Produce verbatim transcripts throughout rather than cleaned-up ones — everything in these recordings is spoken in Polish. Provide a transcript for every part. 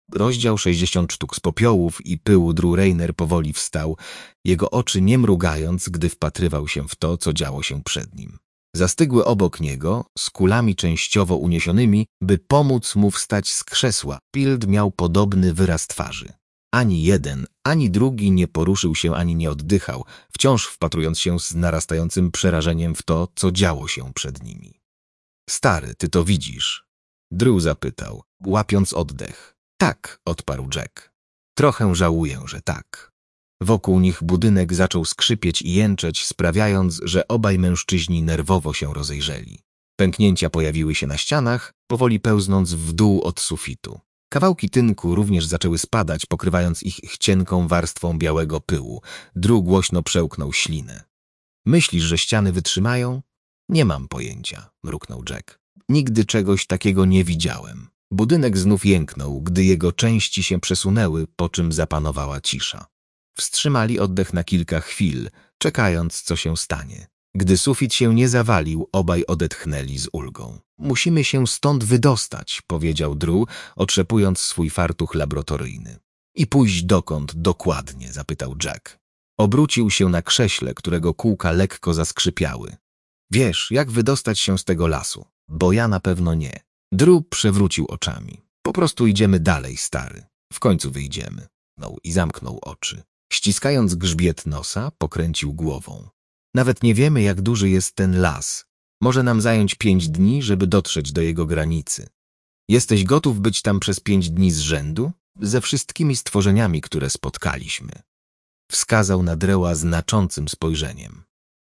Rozdział sześćdziesiąt sztuk z popiołów i pyłu. Drew Rayner powoli wstał, jego oczy nie mrugając, gdy wpatrywał się w to, co działo się przed nim. Zastygły obok niego, z kulami częściowo uniesionymi, by pomóc mu wstać z krzesła. Field miał podobny wyraz twarzy. Ani jeden, ani drugi nie poruszył się, ani nie oddychał, wciąż wpatrując się z narastającym przerażeniem w to, co działo się przed nimi. Stary, ty to widzisz? Drew zapytał, łapiąc oddech. Tak, odparł Jack. Trochę żałuję, że tak. Wokół nich budynek zaczął skrzypieć i jęczeć, sprawiając, że obaj mężczyźni nerwowo się rozejrzeli. Pęknięcia pojawiły się na ścianach, powoli pełznąc w dół od sufitu. Kawałki tynku również zaczęły spadać, pokrywając ich cienką warstwą białego pyłu. Drew głośno przełknął ślinę. Myślisz, że ściany wytrzymają? Nie mam pojęcia, mruknął Jack. Nigdy czegoś takiego nie widziałem. Budynek znów jęknął, gdy jego części się przesunęły, po czym zapanowała cisza. Wstrzymali oddech na kilka chwil, czekając, co się stanie. Gdy sufit się nie zawalił, obaj odetchnęli z ulgą. Musimy się stąd wydostać, powiedział Drew, otrzepując swój fartuch laboratoryjny. I pójść dokąd dokładnie, zapytał Jack. Obrócił się na krześle, którego kółka lekko zaskrzypiały. Wiesz, jak wydostać się z tego lasu? Bo ja na pewno nie. Drew przewrócił oczami. Po prostu idziemy dalej, stary. W końcu wyjdziemy. No i zamknął oczy. Ściskając grzbiet nosa, pokręcił głową. Nawet nie wiemy, jak duży jest ten las. Może nam zająć pięć dni, żeby dotrzeć do jego granicy. Jesteś gotów być tam przez pięć dni z rzędu? Ze wszystkimi stworzeniami, które spotkaliśmy. Wskazał na Drewa znaczącym spojrzeniem.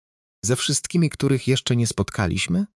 Ze wszystkimi, których jeszcze nie spotkaliśmy?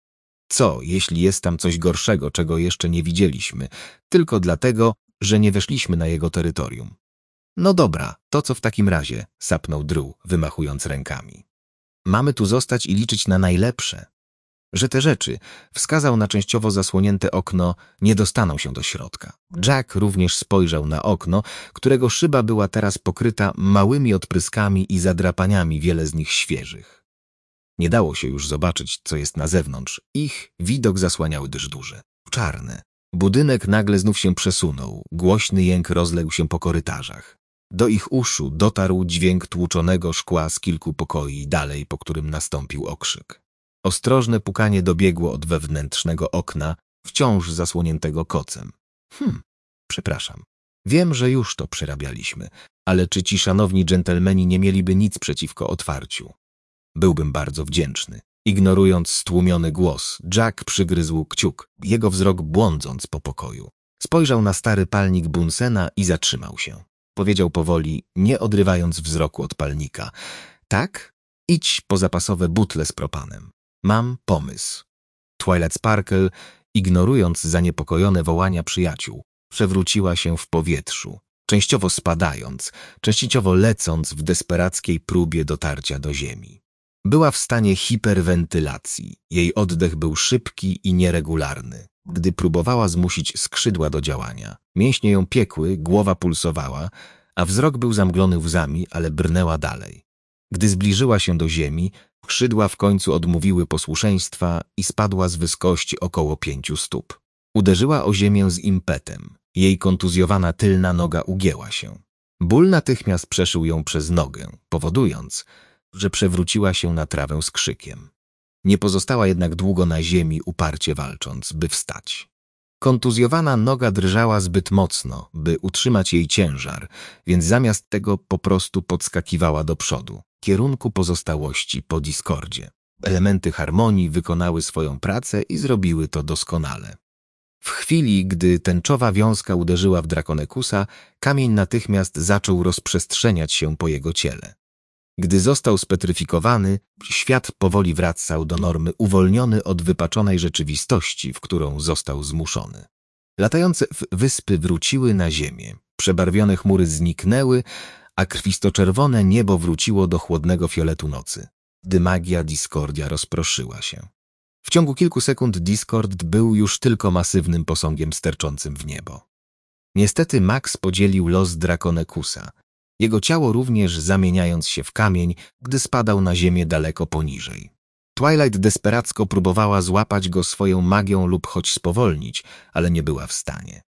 Co, jeśli jest tam coś gorszego, czego jeszcze nie widzieliśmy, tylko dlatego, że nie weszliśmy na jego terytorium? No dobra, to co w takim razie, sapnął Drew, wymachując rękami. Mamy tu zostać i liczyć na najlepsze. Że te rzeczy, wskazał na częściowo zasłonięte okno, nie dostaną się do środka. Jack również spojrzał na okno, którego szyba była teraz pokryta małymi odpryskami i zadrapaniami, wiele z nich świeżych. Nie dało się już zobaczyć, co jest na zewnątrz. Ich widok zasłaniały dyżdurze. Czarne. Budynek nagle znów się przesunął. Głośny jęk rozległ się po korytarzach. Do ich uszu dotarł dźwięk tłuczonego szkła z kilku pokoi dalej, po którym nastąpił okrzyk. Ostrożne pukanie dobiegło od wewnętrznego okna, wciąż zasłoniętego kocem. Hm, przepraszam. Wiem, że już to przerabialiśmy, ale czy ci szanowni dżentelmeni nie mieliby nic przeciwko otwarciu? Byłbym bardzo wdzięczny. Ignorując stłumiony głos, Jack przygryzł kciuk, jego wzrok błądząc po pokoju. Spojrzał na stary palnik Bunsena i zatrzymał się. Powiedział powoli, nie odrywając wzroku od palnika. Tak? Idź po zapasowe butle z propanem. Mam pomysł. Twilight Sparkle, ignorując zaniepokojone wołania przyjaciół, przewróciła się w powietrzu, częściowo spadając, częściowo lecąc w desperackiej próbie dotarcia do ziemi. Była w stanie hiperwentylacji. Jej oddech był szybki i nieregularny. Gdy próbowała zmusić skrzydła do działania, mięśnie ją piekły, głowa pulsowała, a wzrok był zamglony łzami, ale brnęła dalej. Gdy zbliżyła się do ziemi, skrzydła w końcu odmówiły posłuszeństwa i spadła z wysokości około pięciu stóp. Uderzyła o ziemię z impetem. Jej kontuzjowana tylna noga ugięła się. Ból natychmiast przeszył ją przez nogę, powodując, że przewróciła się na trawę z krzykiem. Nie pozostała jednak długo na ziemi, uparcie walcząc, by wstać. Kontuzjowana noga drżała zbyt mocno, by utrzymać jej ciężar, więc zamiast tego po prostu podskakiwała do przodu, w kierunku pozostałości po Discordzie. Elementy harmonii wykonały swoją pracę i zrobiły to doskonale. W chwili, gdy tęczowa wiązka uderzyła w Drakonekusa, kamień natychmiast zaczął rozprzestrzeniać się po jego ciele. Gdy został spetryfikowany, świat powoli wracał do normy, uwolniony od wypaczonej rzeczywistości, w którą został zmuszony. Latające wyspy wróciły na ziemię, przebarwione chmury zniknęły, a krwisto-czerwone niebo wróciło do chłodnego fioletu nocy, gdy magia Discordia rozproszyła się. W ciągu kilku sekund Discord był już tylko masywnym posągiem sterczącym w niebo. Niestety Max podzielił los Drakonekusa, jego ciało również zamieniając się w kamień, gdy spadał na ziemię daleko poniżej. Twilight desperacko próbowała złapać go swoją magią lub choć spowolnić, ale nie była w stanie.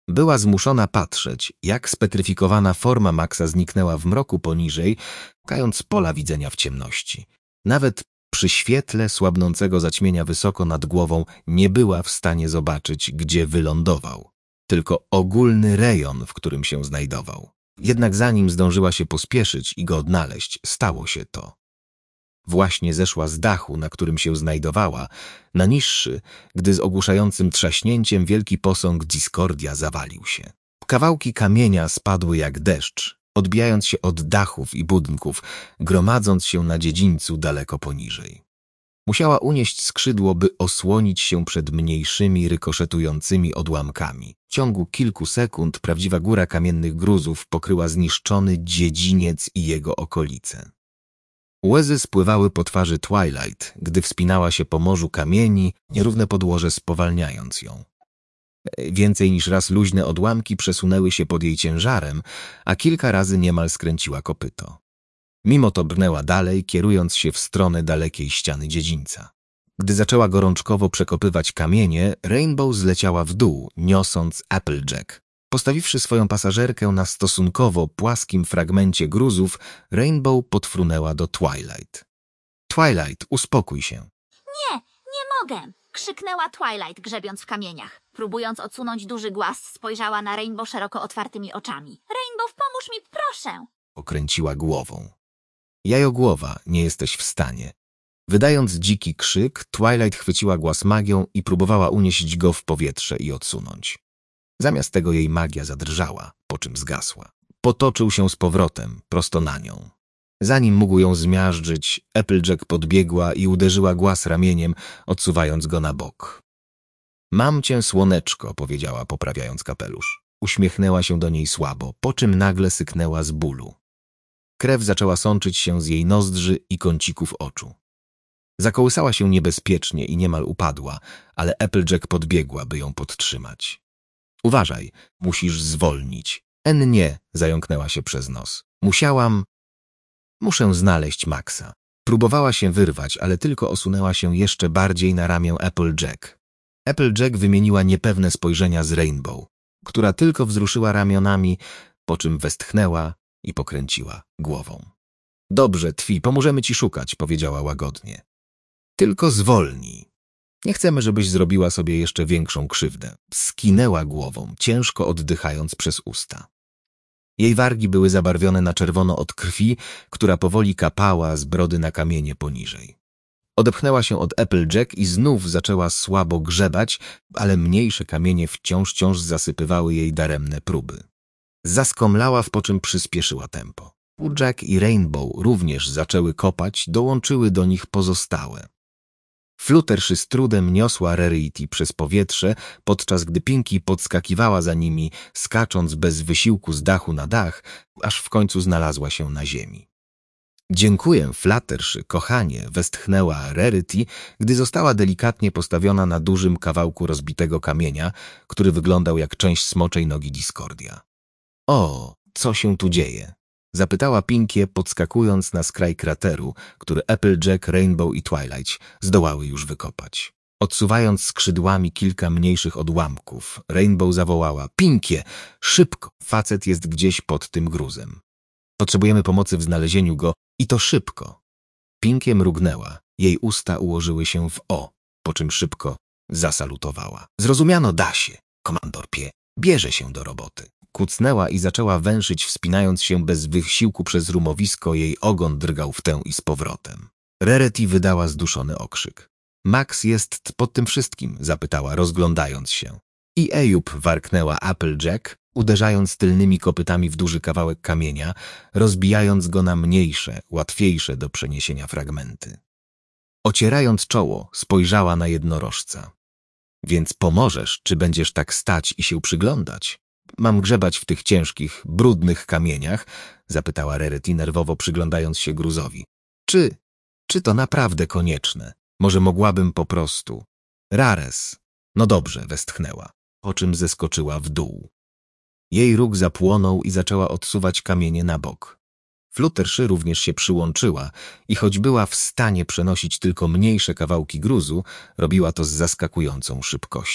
Była zmuszona patrzeć, jak spetryfikowana forma Maxa zniknęła w mroku poniżej, szukając pola widzenia w ciemności. Nawet przy świetle słabnącego zaćmienia wysoko nad głową nie była w stanie zobaczyć, gdzie wylądował, tylko ogólny rejon, w którym się znajdował. Jednak zanim zdążyła się pospieszyć i go odnaleźć, stało się to. Właśnie zeszła z dachu, na którym się znajdowała, na niższy, gdy z ogłuszającym trzaśnięciem wielki posąg Discordia zawalił się. Kawałki kamienia spadły jak deszcz, odbijając się od dachów i budynków, gromadząc się na dziedzińcu daleko poniżej. Musiała unieść skrzydło, by osłonić się przed mniejszymi, rykoszetującymi odłamkami. W ciągu kilku sekund prawdziwa góra kamiennych gruzów pokryła zniszczony dziedziniec i jego okolice. Łzy spływały po twarzy Twilight, gdy wspinała się po morzu kamieni, nierówne podłoże spowalniając ją. Więcej niż raz luźne odłamki przesunęły się pod jej ciężarem, a kilka razy niemal skręciła kopyto. Mimo to brnęła dalej, kierując się w stronę dalekiej ściany dziedzińca. Gdy zaczęła gorączkowo przekopywać kamienie, Rainbow zleciała w dół, niosąc Applejack. Postawiwszy swoją pasażerkę na stosunkowo płaskim fragmencie gruzów, Rainbow podfrunęła do Twilight. Twilight, uspokój się. Nie, nie mogę! Krzyknęła Twilight, grzebiąc w kamieniach. Próbując odsunąć duży głaz, spojrzała na Rainbow szeroko otwartymi oczami. Rainbow, pomóż mi, proszę! Pokręciła głową. Jajogłowa, nie jesteś w stanie. Wydając dziki krzyk, Twilight chwyciła głaz magią i próbowała unieść go w powietrze i odsunąć. Zamiast tego jej magia zadrżała, po czym zgasła. Potoczył się z powrotem, prosto na nią. Zanim mógł ją zmiażdżyć, Applejack podbiegła i uderzyła głaz ramieniem, odsuwając go na bok. Mam cię, słoneczko, powiedziała, poprawiając kapelusz. Uśmiechnęła się do niej słabo, po czym nagle syknęła z bólu. Krew zaczęła sączyć się z jej nozdrzy i kącików oczu. Zakołysała się niebezpiecznie i niemal upadła, ale Applejack podbiegła, by ją podtrzymać. Uważaj, musisz zwolnić. En nie, zająknęła się przez nos. Musiałam... Muszę znaleźć Maxa. Próbowała się wyrwać, ale tylko osunęła się jeszcze bardziej na ramię Applejack. Applejack wymieniła niepewne spojrzenia z Rainbow, która tylko wzruszyła ramionami, po czym westchnęła i pokręciła głową. Dobrze, Twi, pomożemy ci szukać, powiedziała łagodnie. Tylko zwolnij. Nie chcemy, żebyś zrobiła sobie jeszcze większą krzywdę. Skinęła głową, ciężko oddychając przez usta. Jej wargi były zabarwione na czerwono od krwi, która powoli kapała z brody na kamienie poniżej. Odepchnęła się od Applejack i znów zaczęła słabo grzebać, ale mniejsze kamienie wciąż wciąż zasypywały jej daremne próby. Zaskomlała, w po czym przyspieszyła tempo. Jack i Rainbow również zaczęły kopać, dołączyły do nich pozostałe. Flutterszy z trudem niosła Rarity przez powietrze, podczas gdy Pinkie podskakiwała za nimi, skacząc bez wysiłku z dachu na dach, aż w końcu znalazła się na ziemi. Dziękuję, Flutterszy, kochanie, westchnęła Rarity, gdy została delikatnie postawiona na dużym kawałku rozbitego kamienia, który wyglądał jak część smoczej nogi Discordia. O, co się tu dzieje? Zapytała Pinkie, podskakując na skraj krateru, który Applejack, Rainbow i Twilight zdołały już wykopać. Odsuwając skrzydłami kilka mniejszych odłamków, Rainbow zawołała: Pinkie, szybko, facet jest gdzieś pod tym gruzem. Potrzebujemy pomocy w znalezieniu go i to szybko. Pinkie mrugnęła, jej usta ułożyły się w O, po czym szybko zasalutowała. Zrozumiano, da się, komandor Pie, bierze się do roboty. Kucnęła i zaczęła węszyć, wspinając się bez wysiłku przez rumowisko, jej ogon drgał w tę i z powrotem. Rarity wydała zduszony okrzyk. Max jest pod tym wszystkim? Zapytała, rozglądając się. I Ejup, warknęła Applejack, uderzając tylnymi kopytami w duży kawałek kamienia, rozbijając go na mniejsze, łatwiejsze do przeniesienia fragmenty. Ocierając czoło, spojrzała na jednorożca. Więc pomożesz, czy będziesz tak stać i się przyglądać? Mam grzebać w tych ciężkich, brudnych kamieniach? Zapytała Rarity, nerwowo przyglądając się gruzowi. Czy, czy to naprawdę konieczne? Może mogłabym po prostu... Rares. No dobrze, westchnęła, po czym zeskoczyła w dół. Jej róg zapłonął i zaczęła odsuwać kamienie na bok. Flutterszy również się przyłączyła i choć była w stanie przenosić tylko mniejsze kawałki gruzu, robiła to z zaskakującą szybkością.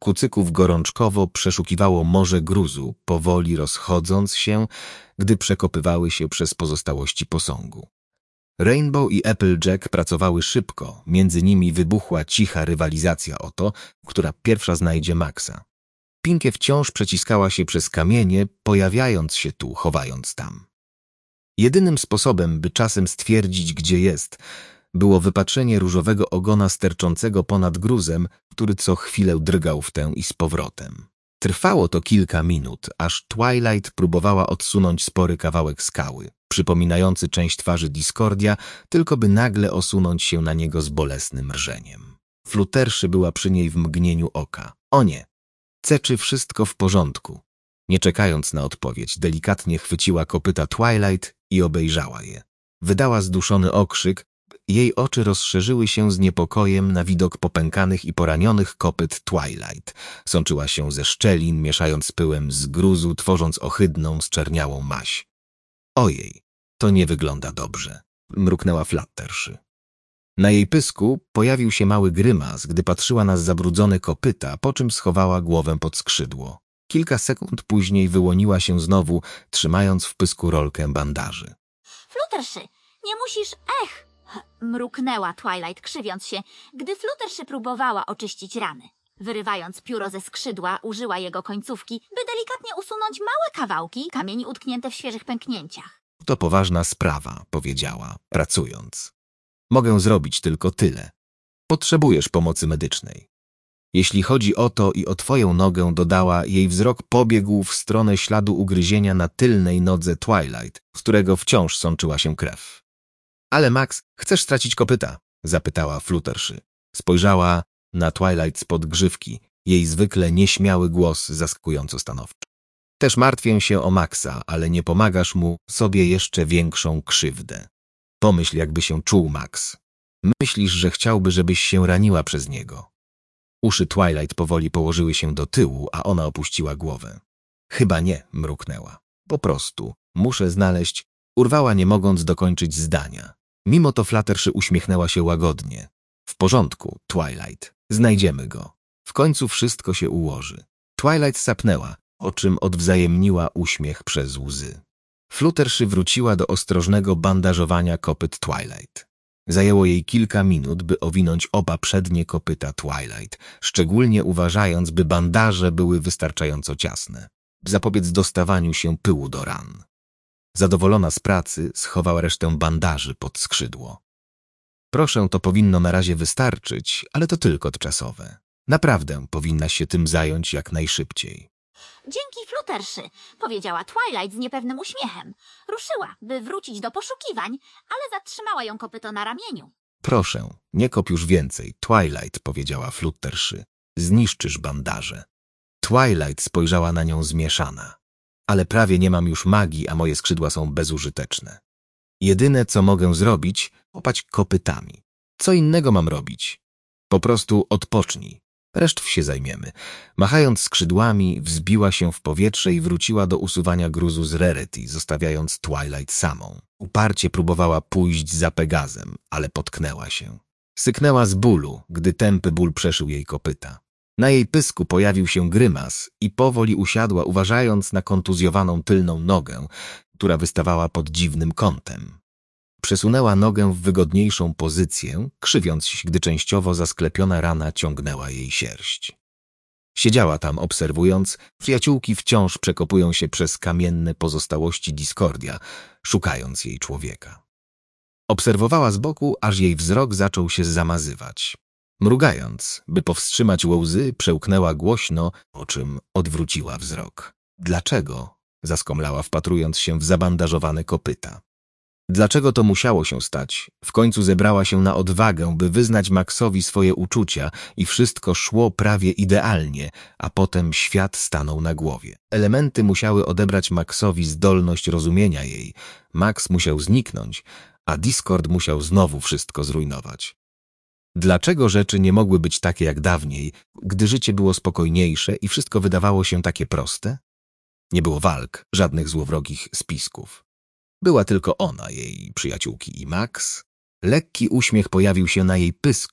kucyków gorączkowo przeszukiwało morze gruzu, powoli rozchodząc się, gdy przekopywały się przez pozostałości posągu. Rainbow i Applejack pracowały szybko, między nimi wybuchła cicha rywalizacja o to, która pierwsza znajdzie Maxa. Pinkie wciąż przeciskała się przez kamienie, pojawiając się tu, chowając tam. Jedynym sposobem, by czasem stwierdzić, gdzie jest, było wypatrzenie różowego ogona sterczącego ponad gruzem, który co chwilę drgał w tę i z powrotem. Trwało to kilka minut, aż Twilight próbowała odsunąć spory kawałek skały, przypominający część twarzy Discordia, tylko by nagle osunąć się na niego z bolesnym rżeniem. Flutterszy była przy niej w mgnieniu oka. O nie! Ceczy wszystko w porządku. Nie czekając na odpowiedź, delikatnie chwyciła kopyta Twilight i obejrzała je. Wydała zduszony okrzyk, jej oczy rozszerzyły się z niepokojem na widok popękanych i poranionych kopyt Twilight. Sączyła się ze szczelin, mieszając z pyłem z gruzu, tworząc ohydną, zczerniałą maź. Ojej, to nie wygląda dobrze, mruknęła Flutterszy. Na jej pysku pojawił się mały grymas, gdy patrzyła na zabrudzone kopyta, po czym schowała głowę pod skrzydło. Kilka sekund później wyłoniła się znowu, trzymając w pysku rolkę bandaży. Flutterszy, nie musisz... Ech! Mruknęła Twilight, krzywiąc się, gdy Flutterszy próbowała oczyścić rany. Wyrywając pióro ze skrzydła, użyła jego końcówki, by delikatnie usunąć małe kawałki kamieni utknięte w świeżych pęknięciach. To poważna sprawa, powiedziała, pracując. Mogę zrobić tylko tyle. Potrzebujesz pomocy medycznej. Jeśli chodzi o to i o twoją nogę, dodała, jej wzrok pobiegł w stronę śladu ugryzienia na tylnej nodze Twilight, z którego wciąż sączyła się krew. Ale Max, chcesz stracić kopyta? Zapytała Flutterszy. Spojrzała na Twilight spod grzywki, jej zwykle nieśmiały głos zaskakująco stanowczy. Też martwię się o Maxa, ale nie pomagasz mu, sobie jeszcze większą krzywdę. Pomyśl, jakby się czuł Max. Myślisz, że chciałby, żebyś się raniła przez niego. Uszy Twilight powoli położyły się do tyłu, a ona opuściła głowę. Chyba nie, mruknęła. Po prostu muszę znaleźć... Urwała, nie mogąc dokończyć zdania. Mimo to Flutterszy uśmiechnęła się łagodnie. W porządku, Twilight. Znajdziemy go. W końcu wszystko się ułoży. Twilight sapnęła, o czym odwzajemniła uśmiech przez łzy. Flutterszy wróciła do ostrożnego bandażowania kopyt Twilight. Zajęło jej kilka minut, by owinąć oba przednie kopyta Twilight, szczególnie uważając, by bandaże były wystarczająco ciasne, by zapobiec dostawaniu się pyłu do ran. Zadowolona z pracy, schowała resztę bandaży pod skrzydło. Proszę, to powinno na razie wystarczyć, ale to tylko tymczasowe. Naprawdę powinnaś się tym zająć jak najszybciej. Dzięki, Flutterszy, powiedziała Twilight z niepewnym uśmiechem. Ruszyła, by wrócić do poszukiwań, ale zatrzymała ją kopyto na ramieniu. Proszę, nie kop już więcej, Twilight, powiedziała Flutterszy. Zniszczysz bandaże. Twilight spojrzała na nią zmieszana. Ale prawie nie mam już magii, a moje skrzydła są bezużyteczne. Jedyne, co mogę zrobić, kopać kopytami. Co innego mam robić? Po prostu odpocznij. Resztw się zajmiemy. Machając skrzydłami, wzbiła się w powietrze i wróciła do usuwania gruzu z Rarity, zostawiając Twilight samą. Uparcie próbowała pójść za Pegazem, ale potknęła się. Syknęła z bólu, gdy tępy ból przeszył jej kopyta. Na jej pysku pojawił się grymas i powoli usiadła, uważając na kontuzjowaną tylną nogę, która wystawała pod dziwnym kątem. Przesunęła nogę w wygodniejszą pozycję, krzywiąc się, gdy częściowo zasklepiona rana ciągnęła jej sierść. Siedziała tam, obserwując, przyjaciółki wciąż przekopują się przez kamienne pozostałości Discordia, szukając jej człowieka. Obserwowała z boku, aż jej wzrok zaczął się zamazywać. Mrugając, by powstrzymać łzy, przełknęła głośno, po czym odwróciła wzrok. Dlaczego? Zaskomlała, wpatrując się w zabandażowane kopyta. Dlaczego to musiało się stać? W końcu zebrała się na odwagę, by wyznać Maxowi swoje uczucia i wszystko szło prawie idealnie, a potem świat stanął na głowie. Elementy musiały odebrać Maxowi zdolność rozumienia jej. Max musiał zniknąć, a Discord musiał znowu wszystko zrujnować. Dlaczego rzeczy nie mogły być takie jak dawniej, gdy życie było spokojniejsze i wszystko wydawało się takie proste? Nie było walk, żadnych złowrogich spisków. Była tylko ona, jej przyjaciółki i Max. Lekki uśmiech pojawił się na jej pysku.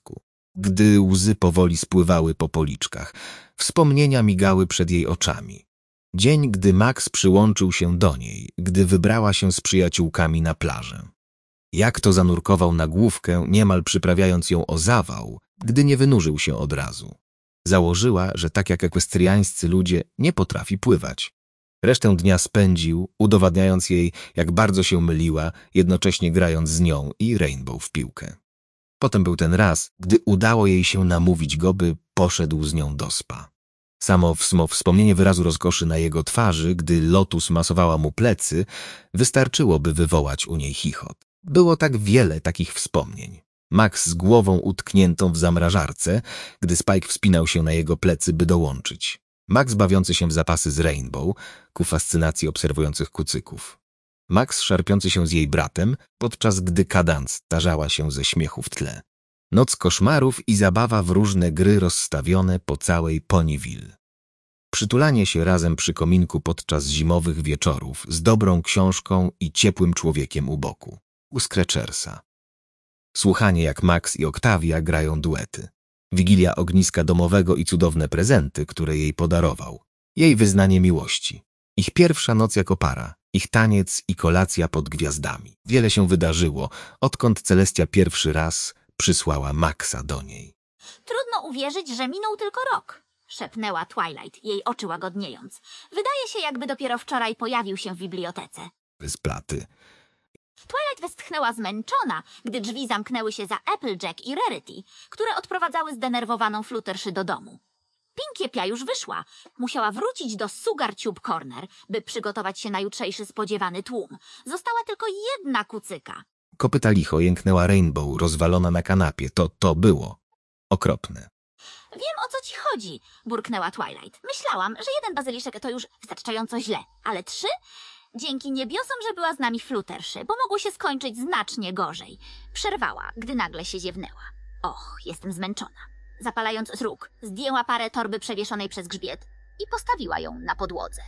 Gdy łzy powoli spływały po policzkach, wspomnienia migały przed jej oczami. Dzień, gdy Max przyłączył się do niej, gdy wybrała się z przyjaciółkami na plażę. Jak to zanurkował na główkę, niemal przyprawiając ją o zawał, gdy nie wynurzył się od razu. Założyła, że tak jak ekwestriańscy ludzie nie potrafi pływać. Resztę dnia spędził, udowadniając jej, jak bardzo się myliła, jednocześnie grając z nią i Rainbow w piłkę. Potem był ten raz, gdy udało jej się namówić go, by poszedł z nią do spa. Samo wspomnienie wyrazu rozkoszy na jego twarzy, gdy Lotus masowała mu plecy, wystarczyło, by wywołać u niej chichot. Było tak wiele takich wspomnień. Max z głową utkniętą w zamrażarce, gdy Spike wspinał się na jego plecy, by dołączyć. Max bawiący się w zapasy z Rainbow, ku fascynacji obserwujących kucyków. Max szarpiący się z jej bratem, podczas gdy Kadans tarzała się ze śmiechu w tle. Noc koszmarów i zabawa w różne gry rozstawione po całej Ponyville. Przytulanie się razem przy kominku podczas zimowych wieczorów z dobrą książką i ciepłym człowiekiem u boku. U Scratchersa. Słuchanie, jak Max i Octavia grają duety. Wigilia ogniska domowego i cudowne prezenty, które jej podarował. Jej wyznanie miłości. Ich pierwsza noc jako para. Ich taniec i kolacja pod gwiazdami. Wiele się wydarzyło, odkąd Celestia pierwszy raz przysłała Maxa do niej. Trudno uwierzyć, że minął tylko rok, szepnęła Twilight, jej oczy łagodniejąc. Wydaje się, jakby dopiero wczoraj pojawił się w bibliotece. Bez platy. Twilight westchnęła zmęczona, gdy drzwi zamknęły się za Applejack i Rarity, które odprowadzały zdenerwowaną Fluttershy do domu. Pinkiepia już wyszła. Musiała wrócić do Sugar Tube Corner, by przygotować się na jutrzejszy spodziewany tłum. Została tylko jedna kucyka. Kopyta licho jęknęła Rainbow, rozwalona na kanapie. To to było okropne. Wiem, o co ci chodzi, burknęła Twilight. Myślałam, że jeden bazyliszek to już wystarczająco źle, ale trzy? Dzięki niebiosom, że była z nami Flutterszy, bo mogło się skończyć znacznie gorzej. Przerwała, gdy nagle się ziewnęła. Och, jestem zmęczona. Zapalając z róg, zdjęła parę torby przewieszonej przez grzbiet i postawiła ją na podłodze.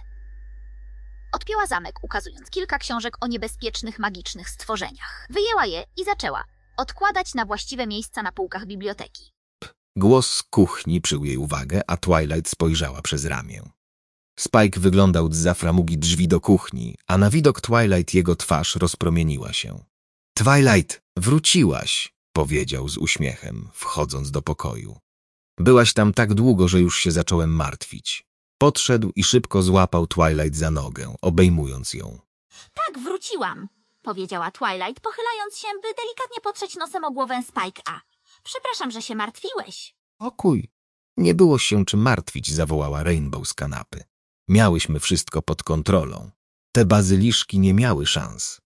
Odpięła zamek, ukazując kilka książek o niebezpiecznych, magicznych stworzeniach. Wyjęła je i zaczęła odkładać na właściwe miejsca na półkach biblioteki. Głos z kuchni przyjął jej uwagę, a Twilight spojrzała przez ramię. Spike wyglądał zza framugi drzwi do kuchni, a na widok Twilight jego twarz rozpromieniła się. — Twilight, wróciłaś! — powiedział z uśmiechem, wchodząc do pokoju. Byłaś tam tak długo, że już się zacząłem martwić. Podszedł i szybko złapał Twilight za nogę, obejmując ją. — Tak, wróciłam! — powiedziała Twilight, pochylając się, by delikatnie potrzeć nosem o głowę Spike'a. — Przepraszam, że się martwiłeś. — Pokój. Nie było się czym martwić, zawołała Rainbow z kanapy. Miałyśmy wszystko pod kontrolą. Te bazyliszki nie miały szans.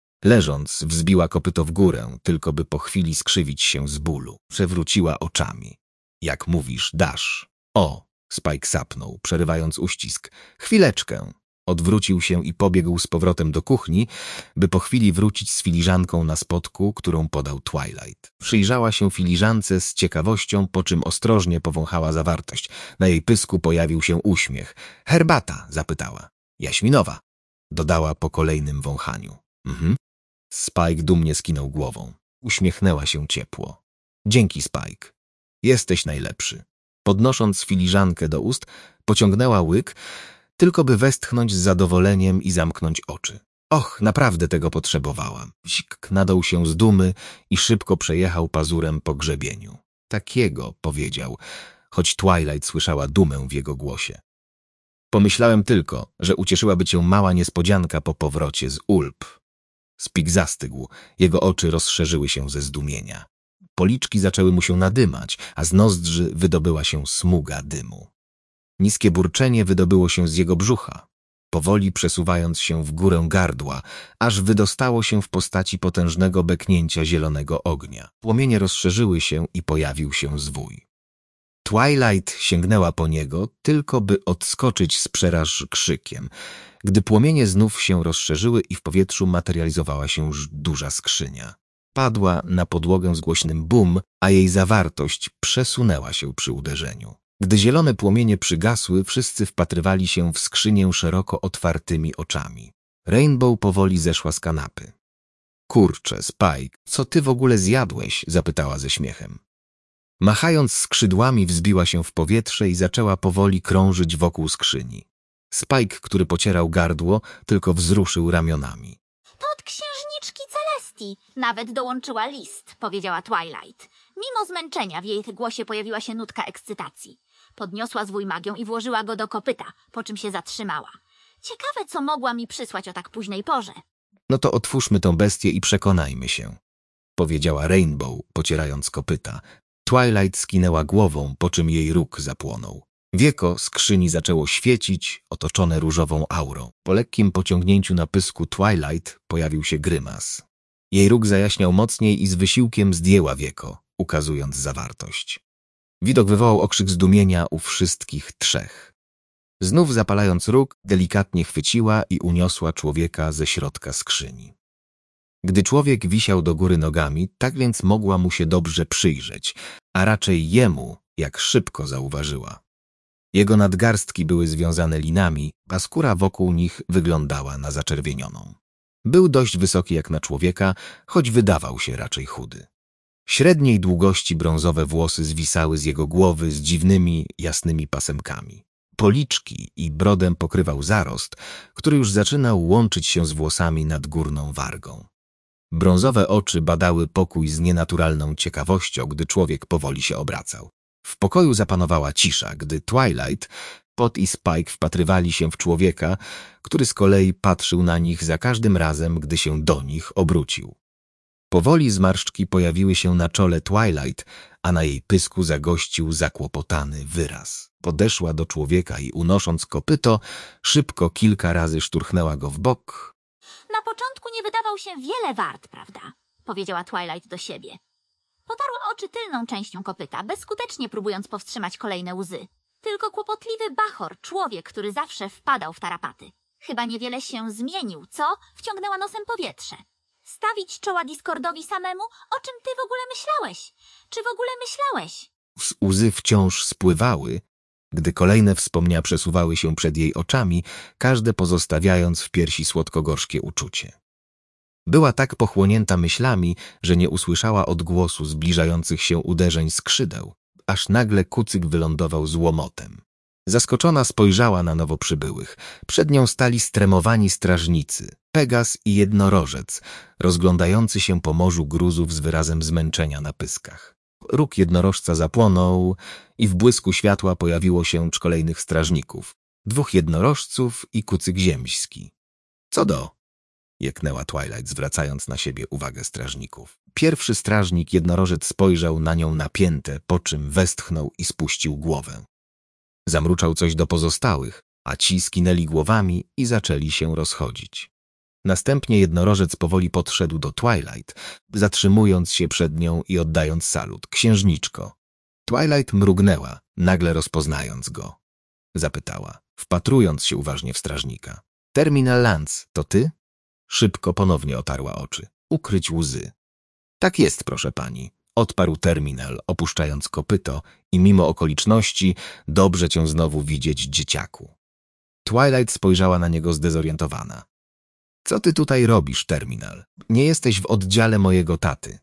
Leżąc, wzbiła kopyto w górę, tylko by po chwili skrzywić się z bólu. Przewróciła oczami. Jak mówisz, dasz. O! Spike sapnął, przerywając uścisk. Chwileczkę. Odwrócił się i pobiegł z powrotem do kuchni, by po chwili wrócić z filiżanką na spodku, którą podał Twilight. Przyjrzała się filiżance z ciekawością, po czym ostrożnie powąchała zawartość. Na jej pysku pojawił się uśmiech. Herbata, zapytała. Jaśminowa, dodała po kolejnym wąchaniu. Mhm. Spike dumnie skinął głową. Uśmiechnęła się ciepło. Dzięki, Spike. Jesteś najlepszy. Podnosząc filiżankę do ust, pociągnęła łyk, tylko by westchnąć z zadowoleniem i zamknąć oczy. Och, naprawdę tego potrzebowałam. Sik nadął się z dumy i szybko przejechał pazurem po grzebieniu. Takiego, powiedział, choć Twilight słyszała dumę w jego głosie. Pomyślałem tylko, że ucieszyłaby cię mała niespodzianka po powrocie z Ulp. Spike zastygł, jego oczy rozszerzyły się ze zdumienia. Policzki zaczęły mu się nadymać, a z nozdrzy wydobyła się smuga dymu. Niskie burczenie wydobyło się z jego brzucha, powoli przesuwając się w górę gardła, aż wydostało się w postaci potężnego beknięcia zielonego ognia. Płomienie rozszerzyły się i pojawił się zwój. Twilight sięgnęła po niego, tylko by odskoczyć z przeraż krzykiem, gdy płomienie znów się rozszerzyły i w powietrzu materializowała się już duża skrzynia. Padła na podłogę z głośnym bum, a jej zawartość przesunęła się przy uderzeniu. Gdy zielone płomienie przygasły, wszyscy wpatrywali się w skrzynię szeroko otwartymi oczami. Rainbow powoli zeszła z kanapy. — Kurczę, Spike, co ty w ogóle zjadłeś? — zapytała ze śmiechem. Machając skrzydłami, wzbiła się w powietrze i zaczęła powoli krążyć wokół skrzyni. Spike, który pocierał gardło, tylko wzruszył ramionami. To od księżniczki Celestii. Nawet dołączyła list, powiedziała Twilight. Mimo zmęczenia w jej głosie pojawiła się nutka ekscytacji. Podniosła zwój magią i włożyła go do kopyta, po czym się zatrzymała. Ciekawe, co mogła mi przysłać o tak późnej porze. No to otwórzmy tą bestię i przekonajmy się, powiedziała Rainbow, pocierając kopyta. Twilight skinęła głową, po czym jej róg zapłonął. Wieko skrzyni zaczęło świecić, otoczone różową aurą. Po lekkim pociągnięciu na pysku Twilight pojawił się grymas. Jej róg zajaśniał mocniej i z wysiłkiem zdjęła wieko, ukazując zawartość. Widok wywołał okrzyk zdumienia u wszystkich trzech. Znów zapalając róg, delikatnie chwyciła i uniosła człowieka ze środka skrzyni. Gdy człowiek wisiał do góry nogami, tak więc mogła mu się dobrze przyjrzeć, a raczej jemu, jak szybko zauważyła. Jego nadgarstki były związane linami, a skóra wokół nich wyglądała na zaczerwienioną. Był dość wysoki jak na człowieka, choć wydawał się raczej chudy. Średniej długości brązowe włosy zwisały z jego głowy z dziwnymi, jasnymi pasemkami. Policzki i brodę pokrywał zarost, który już zaczynał łączyć się z włosami nad górną wargą. Brązowe oczy badały pokój z nienaturalną ciekawością, gdy człowiek powoli się obracał. W pokoju zapanowała cisza, gdy Twilight, Pot i Spike wpatrywali się w człowieka, który z kolei patrzył na nich za każdym razem, gdy się do nich obrócił. Powoli zmarszczki pojawiły się na czole Twilight, a na jej pysku zagościł zakłopotany wyraz. Podeszła do człowieka i unosząc kopyto, szybko kilka razy szturchnęła go w bok. Na początku nie wydawał się wiele wart, prawda? Powiedziała Twilight do siebie. Potarła oczy tylną częścią kopyta, bezskutecznie próbując powstrzymać kolejne łzy. Tylko kłopotliwy bachor, człowiek, który zawsze wpadał w tarapaty. Chyba niewiele się zmienił, co? Wciągnęła nosem powietrze. Stawić czoła Discordowi samemu? O czym ty w ogóle myślałeś? Czy w ogóle myślałeś? Z łzy wciąż spływały, gdy kolejne wspomnienia przesuwały się przed jej oczami, każde pozostawiając w piersi słodko-gorzkie uczucie. Była tak pochłonięta myślami, że nie usłyszała odgłosu zbliżających się uderzeń skrzydeł, aż nagle kucyk wylądował z łomotem. Zaskoczona spojrzała na nowo przybyłych. Przed nią stali stremowani strażnicy, Pegas i jednorożec, rozglądający się po morzu gruzów z wyrazem zmęczenia na pyskach. Róg jednorożca zapłonął i w błysku światła pojawiło się kolejnych strażników, dwóch jednorożców i kucyk ziemski. Co do? Jeknęła Twilight, zwracając na siebie uwagę strażników. Pierwszy strażnik jednorożec spojrzał na nią napięte, po czym westchnął i spuścił głowę. Zamruczał coś do pozostałych, a ci skinęli głowami i zaczęli się rozchodzić. Następnie jednorożec powoli podszedł do Twilight, zatrzymując się przed nią i oddając salut. Księżniczko. Twilight mrugnęła, nagle rozpoznając go. Zapytała, wpatrując się uważnie w strażnika. Terminal Lance, to ty? Szybko ponownie otarła oczy. Ukryć łzy. Tak jest, proszę pani, odparł Terminal, opuszczając kopyto i mimo okoliczności dobrze cię znowu widzieć, dzieciaku. Twilight spojrzała na niego zdezorientowana. Co ty tutaj robisz, Terminal? Nie jesteś w oddziale mojego taty.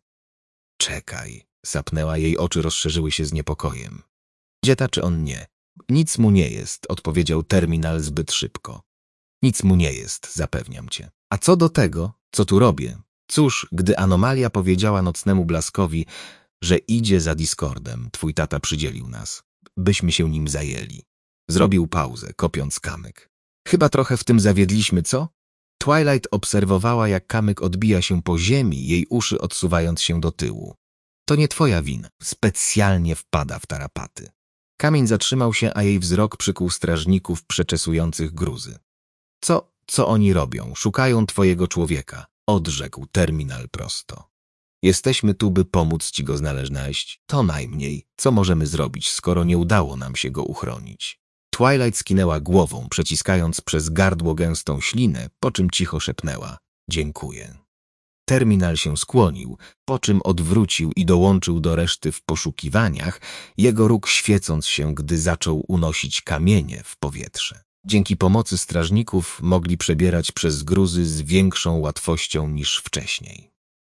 Czekaj, sapnęła, jej oczy rozszerzyły się z niepokojem. Dzieta czy on nie? Nic mu nie jest, odpowiedział Terminal zbyt szybko. Nic mu nie jest, zapewniam cię. A co do tego, co tu robię? Cóż, gdy Anomalia powiedziała nocnemu blaskowi, że idzie za Discordem, twój tata przydzielił nas, byśmy się nim zajęli. Zrobił pauzę, kopiąc kamyk. Chyba trochę w tym zawiedliśmy, co? Twilight obserwowała, jak kamyk odbija się po ziemi, jej uszy odsuwając się do tyłu. To nie twoja wina, specjalnie wpada w tarapaty. Kamień zatrzymał się, a jej wzrok przykuł strażników przeczesujących gruzy. Co, co oni robią? Szukają twojego człowieka, odrzekł Terminal prosto. Jesteśmy tu, by pomóc ci go znaleźć. To najmniej, co możemy zrobić, skoro nie udało nam się go uchronić. Twilight skinęła głową, przeciskając przez gardło gęstą ślinę, po czym cicho szepnęła. Dziękuję. Terminal się skłonił, po czym odwrócił i dołączył do reszty w poszukiwaniach, jego róg świecąc się, gdy zaczął unosić kamienie w powietrze. Dzięki pomocy strażników mogli przebierać przez gruzy z większą łatwością niż wcześniej.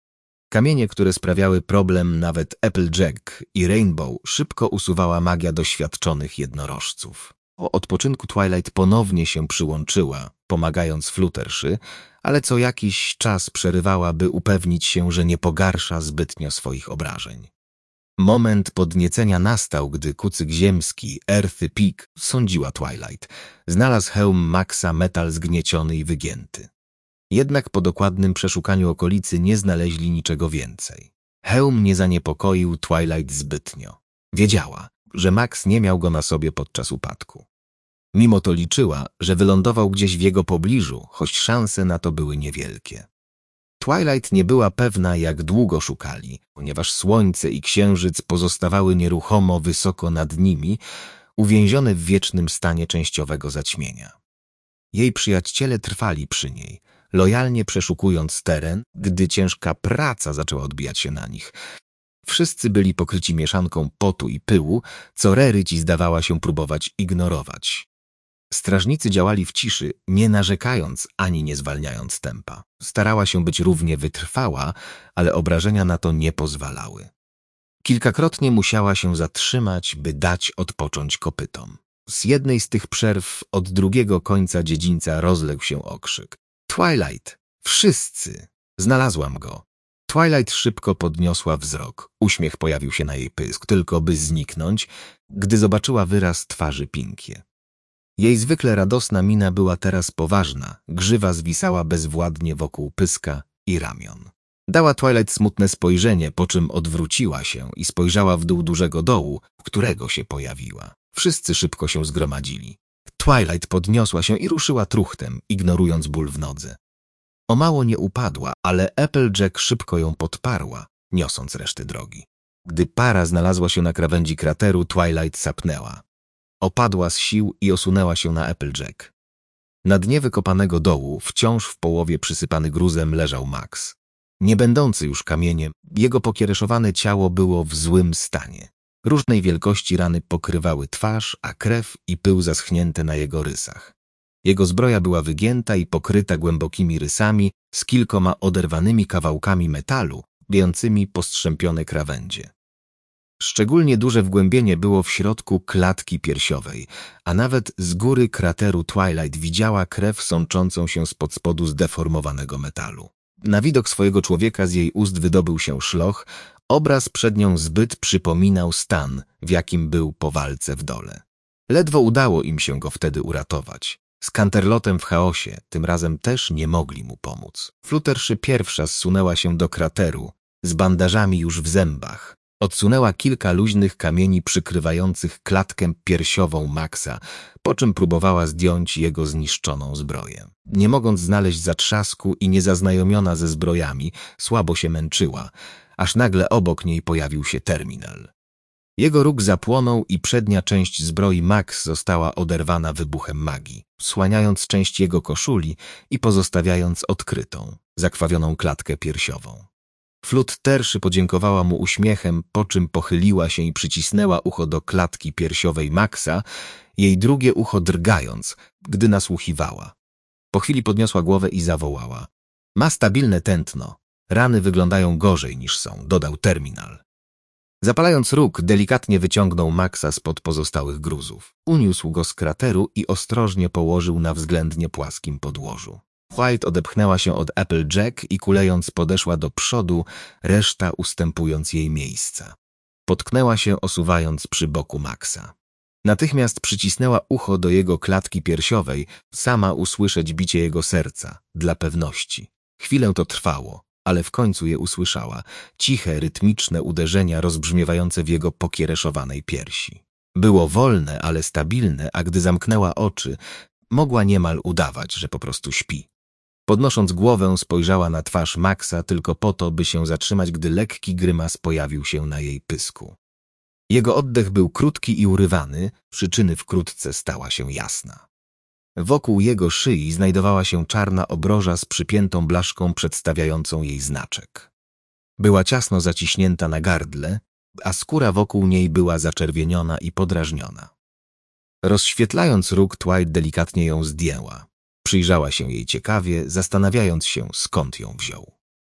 Kamienie, które sprawiały problem nawet Applejack i Rainbow, szybko usuwała magia doświadczonych jednorożców. Po odpoczynku Twilight ponownie się przyłączyła, pomagając Fluttershy, ale co jakiś czas przerywała, by upewnić się, że nie pogarsza zbytnio swoich obrażeń. Moment podniecenia nastał, gdy kucyk ziemski, Earthy Peak, sądziła Twilight. Znalazł hełm Maxa metal zgnieciony i wygięty. Jednak po dokładnym przeszukaniu okolicy nie znaleźli niczego więcej. Hełm nie zaniepokoił Twilight zbytnio. Wiedziała, że Max nie miał go na sobie podczas upadku. Mimo to liczyła, że wylądował gdzieś w jego pobliżu, choć szanse na to były niewielkie. Twilight nie była pewna, jak długo szukali, ponieważ słońce i księżyc pozostawały nieruchomo wysoko nad nimi, uwięzione w wiecznym stanie częściowego zaćmienia. Jej przyjaciele trwali przy niej, lojalnie przeszukując teren, gdy ciężka praca zaczęła odbijać się na nich. Wszyscy byli pokryci mieszanką potu i pyłu, co Rarity zdawała się próbować ignorować. Strażnicy działali w ciszy, nie narzekając ani nie zwalniając tempa. Starała się być równie wytrwała, ale obrażenia na to nie pozwalały. Kilkakrotnie musiała się zatrzymać, by dać odpocząć kopytom. Z jednej z tych przerw od drugiego końca dziedzińca rozległ się okrzyk. Twilight! Wszyscy! Znalazłam go! Twilight szybko podniosła wzrok. Uśmiech pojawił się na jej pysk, tylko by zniknąć, gdy zobaczyła wyraz twarzy Pinkie. Jej zwykle radosna mina była teraz poważna, grzywa zwisała bezwładnie wokół pyska i ramion. Dała Twilight smutne spojrzenie, po czym odwróciła się i spojrzała w dół dużego dołu, w którego się pojawiła. Wszyscy szybko się zgromadzili. Twilight podniosła się i ruszyła truchtem, ignorując ból w nodze. O mało nie upadła, ale Applejack szybko ją podparła, niosąc reszty drogi. Gdy para znalazła się na krawędzi krateru, Twilight sapnęła. Opadła z sił i osunęła się na Applejack. Na dnie wykopanego dołu, wciąż w połowie przysypany gruzem, leżał Max. Nie będący już kamieniem, jego pokiereszowane ciało było w złym stanie. Różnej wielkości rany pokrywały twarz, a krew i pył zaschnięte na jego rysach. Jego zbroja była wygięta i pokryta głębokimi rysami z kilkoma oderwanymi kawałkami metalu, bijącymi postrzępione krawędzie. Szczególnie duże wgłębienie było w środku klatki piersiowej, a nawet z góry krateru Twilight widziała krew sączącą się spod spodu zdeformowanego metalu. Na widok swojego człowieka z jej ust wydobył się szloch, obraz przed nią zbyt przypominał stan, w jakim był po walce w dole. Ledwo udało im się go wtedy uratować. Z Canterlotem w chaosie tym razem też nie mogli mu pomóc. Fluttershy pierwsza zsunęła się do krateru, z bandażami już w zębach. Odsunęła kilka luźnych kamieni przykrywających klatkę piersiową Maxa, po czym próbowała zdjąć jego zniszczoną zbroję. Nie mogąc znaleźć zatrzasku i niezaznajomiona ze zbrojami, słabo się męczyła, aż nagle obok niej pojawił się terminal. Jego róg zapłonął i przednia część zbroi Max została oderwana wybuchem magii, słaniając część jego koszuli i pozostawiając odkrytą, zakrwawioną klatkę piersiową. Fluttershy podziękowała mu uśmiechem, po czym pochyliła się i przycisnęła ucho do klatki piersiowej Maxa, jej drugie ucho drgając, gdy nasłuchiwała. Po chwili podniosła głowę i zawołała. Ma stabilne tętno. Rany wyglądają gorzej niż są, dodał terminal. Zapalając róg, delikatnie wyciągnął Maxa spod pozostałych gruzów. Uniósł go z krateru i ostrożnie położył na względnie płaskim podłożu. White odepchnęła się od Applejack i kulejąc podeszła do przodu, reszta ustępując jej miejsca. Potknęła się, osuwając przy boku Maxa. Natychmiast przycisnęła ucho do jego klatki piersiowej, sama usłyszeć bicie jego serca, dla pewności. Chwilę to trwało, ale w końcu je usłyszała, ciche, rytmiczne uderzenia rozbrzmiewające w jego pokiereszowanej piersi. Było wolne, ale stabilne, a gdy zamknęła oczy, mogła niemal udawać, że po prostu śpi. Podnosząc głowę, spojrzała na twarz Maxa tylko po to, by się zatrzymać, gdy lekki grymas pojawił się na jej pysku. Jego oddech był krótki i urywany, przyczyny wkrótce stała się jasna. Wokół jego szyi znajdowała się czarna obroża z przypiętą blaszką przedstawiającą jej znaczek. Była ciasno zaciśnięta na gardle, a skóra wokół niej była zaczerwieniona i podrażniona. Rozświetlając róg, Twilight delikatnie ją zdjęła. Przyjrzała się jej ciekawie, zastanawiając się, skąd ją wziął.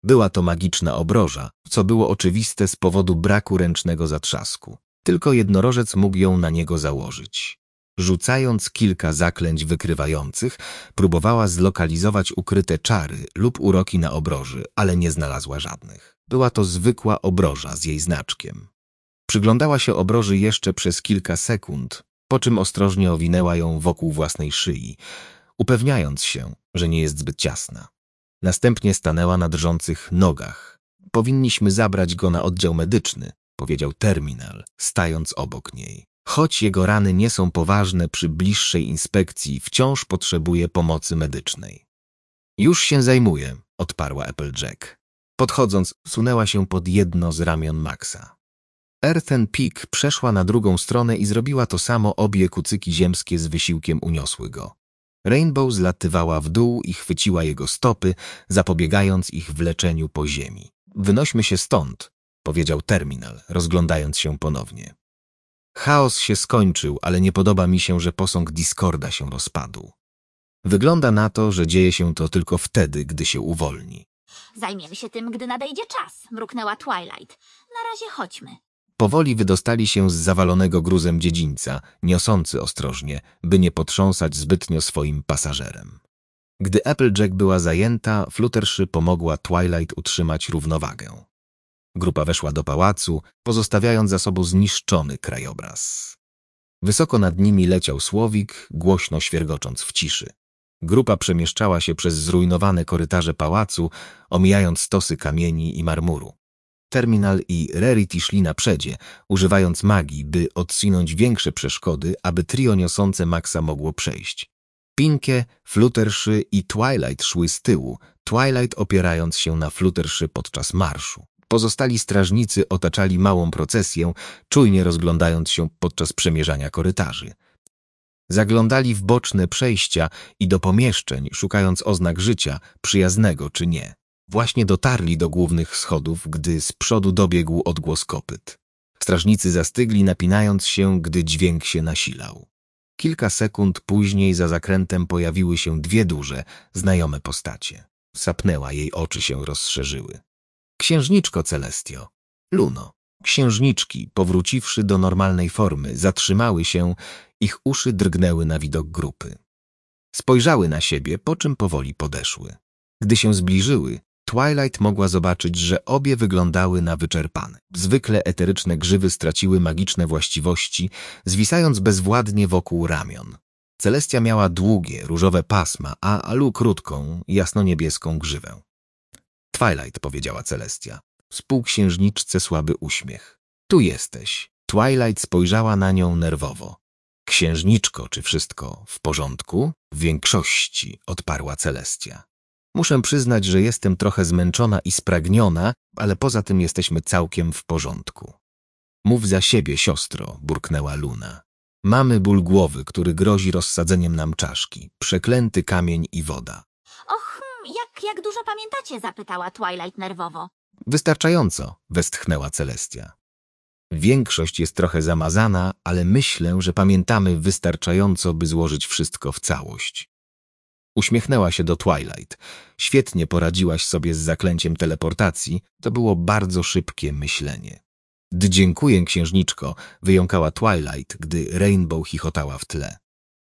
Była to magiczna obroża, co było oczywiste z powodu braku ręcznego zatrzasku. Tylko jednorożec mógł ją na niego założyć. Rzucając kilka zaklęć wykrywających, próbowała zlokalizować ukryte czary lub uroki na obroży, ale nie znalazła żadnych. Była to zwykła obroża z jej znaczkiem. Przyglądała się obroży jeszcze przez kilka sekund, po czym ostrożnie owinęła ją wokół własnej szyi, upewniając się, że nie jest zbyt ciasna. Następnie stanęła na drżących nogach. Powinniśmy zabrać go na oddział medyczny, powiedział Terminal, stając obok niej. Choć jego rany nie są poważne, przy bliższej inspekcji wciąż potrzebuje pomocy medycznej. Już się zajmuję, odparła Applejack. Podchodząc, sunęła się pod jedno z ramion Maxa. Earthen Peak przeszła na drugą stronę i zrobiła to samo, obie kucyki ziemskie z wysiłkiem uniosły go. Rainbow zlatywała w dół i chwyciła jego stopy, zapobiegając ich wleczeniu po ziemi. Wynośmy się stąd, powiedział Terminal, rozglądając się ponownie. Chaos się skończył, ale nie podoba mi się, że posąg Discorda się rozpadł. Wygląda na to, że dzieje się to tylko wtedy, gdy się uwolni. Zajmiemy się tym, gdy nadejdzie czas, mruknęła Twilight. Na razie chodźmy. Powoli wydostali się z zawalonego gruzem dziedzińca, niosący ostrożnie, by nie potrząsać zbytnio swoim pasażerem. Gdy Applejack była zajęta, Fluttershy pomogła Twilight utrzymać równowagę. Grupa weszła do pałacu, pozostawiając za sobą zniszczony krajobraz. Wysoko nad nimi leciał słowik, głośno świergocząc w ciszy. Grupa przemieszczała się przez zrujnowane korytarze pałacu, omijając stosy kamieni i marmuru. Terminal i Rarity szli na przedzie, używając magii, by odsunąć większe przeszkody, aby trio niosące Maxa mogło przejść. Pinkie, Fluttershy i Twilight szły z tyłu, Twilight opierając się na Fluttershy podczas marszu. Pozostali strażnicy otaczali małą procesję, czujnie rozglądając się podczas przemierzania korytarzy. Zaglądali w boczne przejścia i do pomieszczeń, szukając oznak życia, przyjaznego czy nie. Właśnie dotarli do głównych schodów, gdy z przodu dobiegł odgłos kopyt. Strażnicy zastygli, napinając się, gdy dźwięk się nasilał. Kilka sekund później za zakrętem pojawiły się dwie duże, znajome postacie. Sapnęła, jej oczy się rozszerzyły. Księżniczko Celestio, Luno. Księżniczki, powróciwszy do normalnej formy, zatrzymały się, ich uszy drgnęły na widok grupy. Spojrzały na siebie, po czym powoli podeszły. Gdy się zbliżyły, Twilight mogła zobaczyć, że obie wyglądały na wyczerpane. Zwykle eteryczne grzywy straciły magiczne właściwości, zwisając bezwładnie wokół ramion. Celestia miała długie, różowe pasma, a Alu krótką, jasno-niebieską grzywę. Twilight, powiedziała Celestia. Współksiężniczce słaby uśmiech. Tu jesteś. Twilight spojrzała na nią nerwowo. Księżniczko, czy wszystko w porządku? W większości, odparła Celestia. Muszę przyznać, że jestem trochę zmęczona i spragniona, ale poza tym jesteśmy całkiem w porządku. Mów za siebie, siostro, burknęła Luna. Mamy ból głowy, który grozi rozsadzeniem nam czaszki. Przeklęty kamień i woda. Och, jak, jak dużo pamiętacie? Zapytała Twilight nerwowo. Wystarczająco, westchnęła Celestia. Większość jest trochę zamazana, ale myślę, że pamiętamy wystarczająco, by złożyć wszystko w całość. Uśmiechnęła się do Twilight. Świetnie poradziłaś sobie z zaklęciem teleportacji. To było bardzo szybkie myślenie. D dziękuję, księżniczko, wyjąkała Twilight, gdy Rainbow chichotała w tle.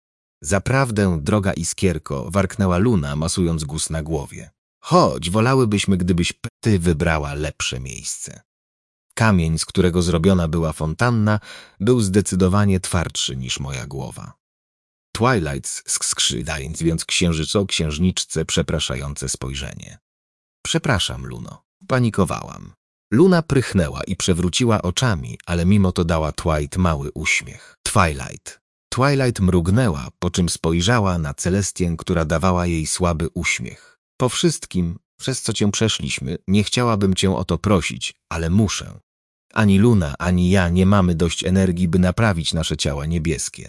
Zaprawdę, droga iskierko, warknęła Luna, masując guz na głowie. Chodź, wolałybyśmy, gdybyś ty wybrała lepsze miejsce. Kamień, z którego zrobiona była fontanna, był zdecydowanie twardszy niż moja głowa. Twilight skrzydając dając więc księżyco księżniczce przepraszające spojrzenie. Przepraszam, Luno. Panikowałam. Luna prychnęła i przewróciła oczami, ale mimo to dała Twilight mały uśmiech. Twilight. Twilight mrugnęła, po czym spojrzała na Celestię, która dawała jej słaby uśmiech. Po wszystkim, przez co cię przeszliśmy, nie chciałabym cię o to prosić, ale muszę. Ani Luna, ani ja nie mamy dość energii, by naprawić nasze ciała niebieskie.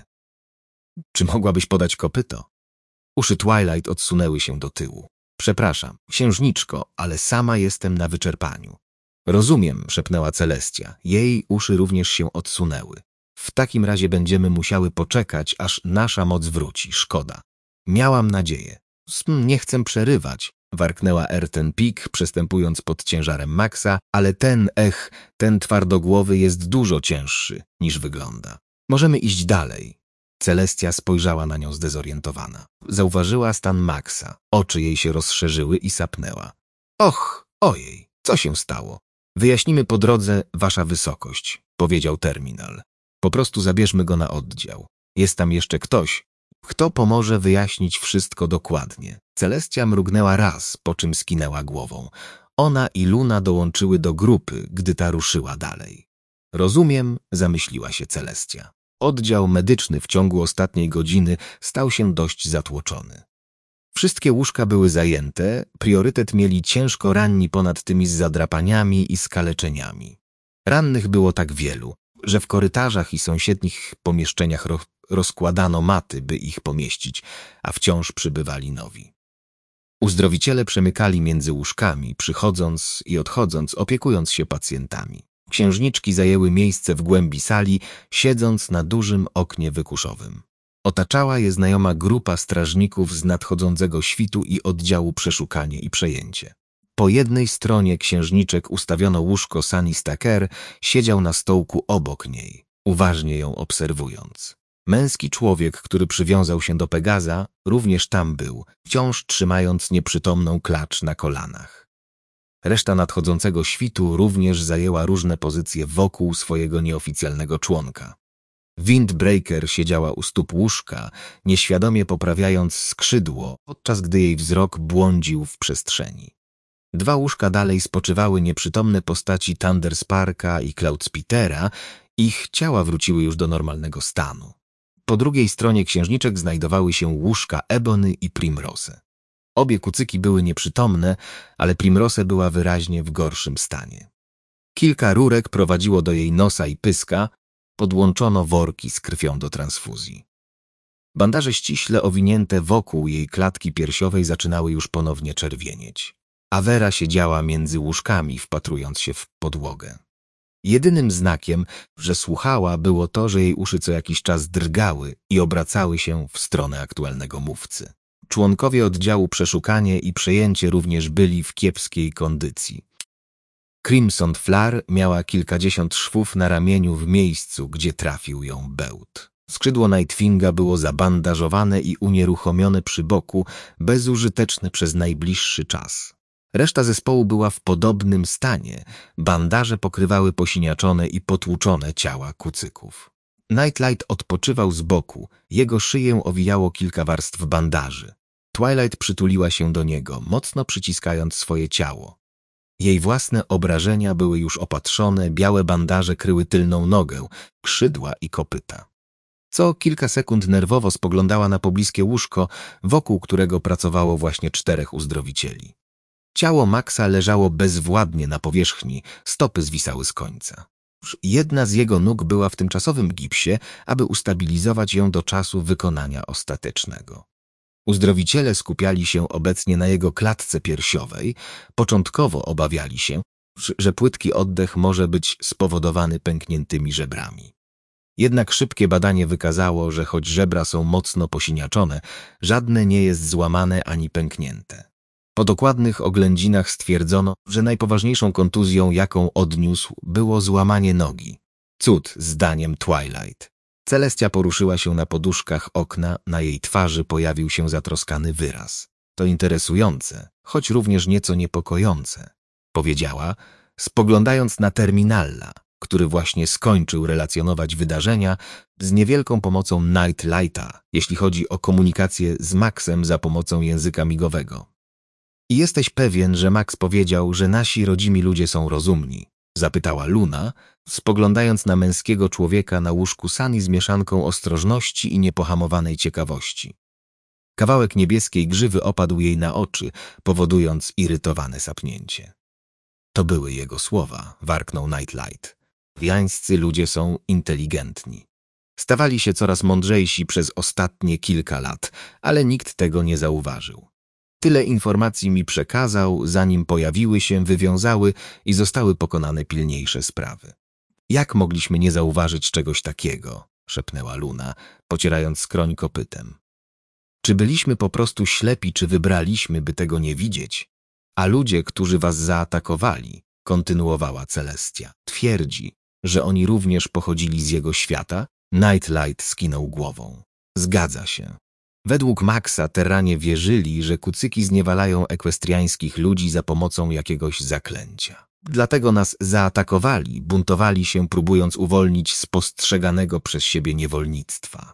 Czy mogłabyś podać kopyto? Uszy Twilight odsunęły się do tyłu. Przepraszam, księżniczko, ale sama jestem na wyczerpaniu. Rozumiem, szepnęła Celestia. Jej uszy również się odsunęły. W takim razie będziemy musiały poczekać, aż nasza moc wróci. Szkoda. Miałam nadzieję. Nie chcę przerywać, warknęła Erten Pik, przestępując pod ciężarem Maxa, ale ten, ech, ten twardogłowy jest dużo cięższy, niż wygląda. Możemy iść dalej. Celestia spojrzała na nią zdezorientowana. Zauważyła stan Maxa. Oczy jej się rozszerzyły i sapnęła. Och, ojej, co się stało? Wyjaśnimy po drodze, wasza wysokość, powiedział terminal. Po prostu zabierzmy go na oddział. Jest tam jeszcze ktoś, kto pomoże wyjaśnić wszystko dokładnie. Celestia mrugnęła raz, po czym skinęła głową. Ona i Luna dołączyły do grupy, gdy ta ruszyła dalej. Rozumiem, zamyśliła się Celestia. Oddział medyczny w ciągu ostatniej godziny stał się dość zatłoczony. Wszystkie łóżka były zajęte, priorytet mieli ciężko ranni ponad tymi z zadrapaniami i skaleczeniami. Rannych było tak wielu, że w korytarzach i sąsiednich pomieszczeniach ro rozkładano maty, by ich pomieścić, a wciąż przybywali nowi. Uzdrowiciele przemykali między łóżkami, przychodząc i odchodząc, opiekując się pacjentami. Księżniczki zajęły miejsce w głębi sali, siedząc na dużym oknie wykuszowym. Otaczała je znajoma grupa strażników z nadchodzącego świtu i oddziału Przeszukanie i Przejęcie. Po jednej stronie księżniczek ustawiono łóżko Sunny Stacker, siedział na stołku obok niej, uważnie ją obserwując. Męski człowiek, który przywiązał się do Pegaza, również tam był, wciąż trzymając nieprzytomną klacz na kolanach. Reszta nadchodzącego świtu również zajęła różne pozycje wokół swojego nieoficjalnego członka. Windbreaker siedziała u stóp łóżka, nieświadomie poprawiając skrzydło, podczas gdy jej wzrok błądził w przestrzeni. Dwa łóżka dalej spoczywały nieprzytomne postaci Thundersparka i Cloudspitera, ich ciała wróciły już do normalnego stanu. Po drugiej stronie księżniczek znajdowały się łóżka Ebony i Primrose. Obie kucyki były nieprzytomne, ale Primrose była wyraźnie w gorszym stanie. Kilka rurek prowadziło do jej nosa i pyska, podłączono worki z krwią do transfuzji. Bandaże ściśle owinięte wokół jej klatki piersiowej zaczynały już ponownie czerwienieć. Avera siedziała między łóżkami, wpatrując się w podłogę. Jedynym znakiem, że słuchała, było to, że jej uszy co jakiś czas drgały i obracały się w stronę aktualnego mówcy. Członkowie oddziału Przeszukanie i Przejęcie również byli w kiepskiej kondycji. Crimson Flare miała kilkadziesiąt szwów na ramieniu w miejscu, gdzie trafił ją bełt. Skrzydło Nightwinga było zabandażowane i unieruchomione przy boku, bezużyteczne przez najbliższy czas. Reszta zespołu była w podobnym stanie. Bandaże pokrywały posiniaczone i potłuczone ciała kucyków. Nightlight odpoczywał z boku. Jego szyję owijało kilka warstw bandaży. Twilight przytuliła się do niego, mocno przyciskając swoje ciało. Jej własne obrażenia były już opatrzone, białe bandaże kryły tylną nogę, skrzydła i kopyta. Co kilka sekund nerwowo spoglądała na pobliskie łóżko, wokół którego pracowało właśnie czterech uzdrowicieli. Ciało Maxa leżało bezwładnie na powierzchni, stopy zwisały z końca. Jedna z jego nóg była w tymczasowym gipsie, aby ustabilizować ją do czasu wykonania ostatecznego. Uzdrowiciele skupiali się obecnie na jego klatce piersiowej. Początkowo obawiali się, że płytki oddech może być spowodowany pękniętymi żebrami. Jednak szybkie badanie wykazało, że choć żebra są mocno posiniaczone, żadne nie jest złamane ani pęknięte. Po dokładnych oględzinach stwierdzono, że najpoważniejszą kontuzją, jaką odniósł, było złamanie nogi. Cud, zdaniem Twilight. Celestia poruszyła się na poduszkach okna, na jej twarzy pojawił się zatroskany wyraz. To interesujące, choć również nieco niepokojące, powiedziała, spoglądając na terminala, który właśnie skończył relacjonować wydarzenia z niewielką pomocą Nightlighta, jeśli chodzi o komunikację z Maxem za pomocą języka migowego. I jesteś pewien, że Max powiedział, że nasi rodzimi ludzie są rozumni? Zapytała Luna, spoglądając na męskiego człowieka na łóżku Sunny z mieszanką ostrożności i niepohamowanej ciekawości. Kawałek niebieskiej grzywy opadł jej na oczy, powodując irytowane sapnięcie. To były jego słowa, warknął Nightlight. Jańscy ludzie są inteligentni. Stawali się coraz mądrzejsi przez ostatnie kilka lat, ale nikt tego nie zauważył. Tyle informacji mi przekazał, zanim pojawiły się, wywiązały i zostały pokonane pilniejsze sprawy. Jak mogliśmy nie zauważyć czegoś takiego? Szepnęła Luna, pocierając skroń kopytem. Czy byliśmy po prostu ślepi, czy wybraliśmy, by tego nie widzieć? A ludzie, którzy was zaatakowali, kontynuowała Celestia, twierdzi, że oni również pochodzili z jego świata? Nightlight skinął głową. Zgadza się. Według Maxa Terranie wierzyli, że kucyki zniewalają ekwestriańskich ludzi za pomocą jakiegoś zaklęcia. Dlatego nas zaatakowali, buntowali się, próbując uwolnić z postrzeganego przez siebie niewolnictwa.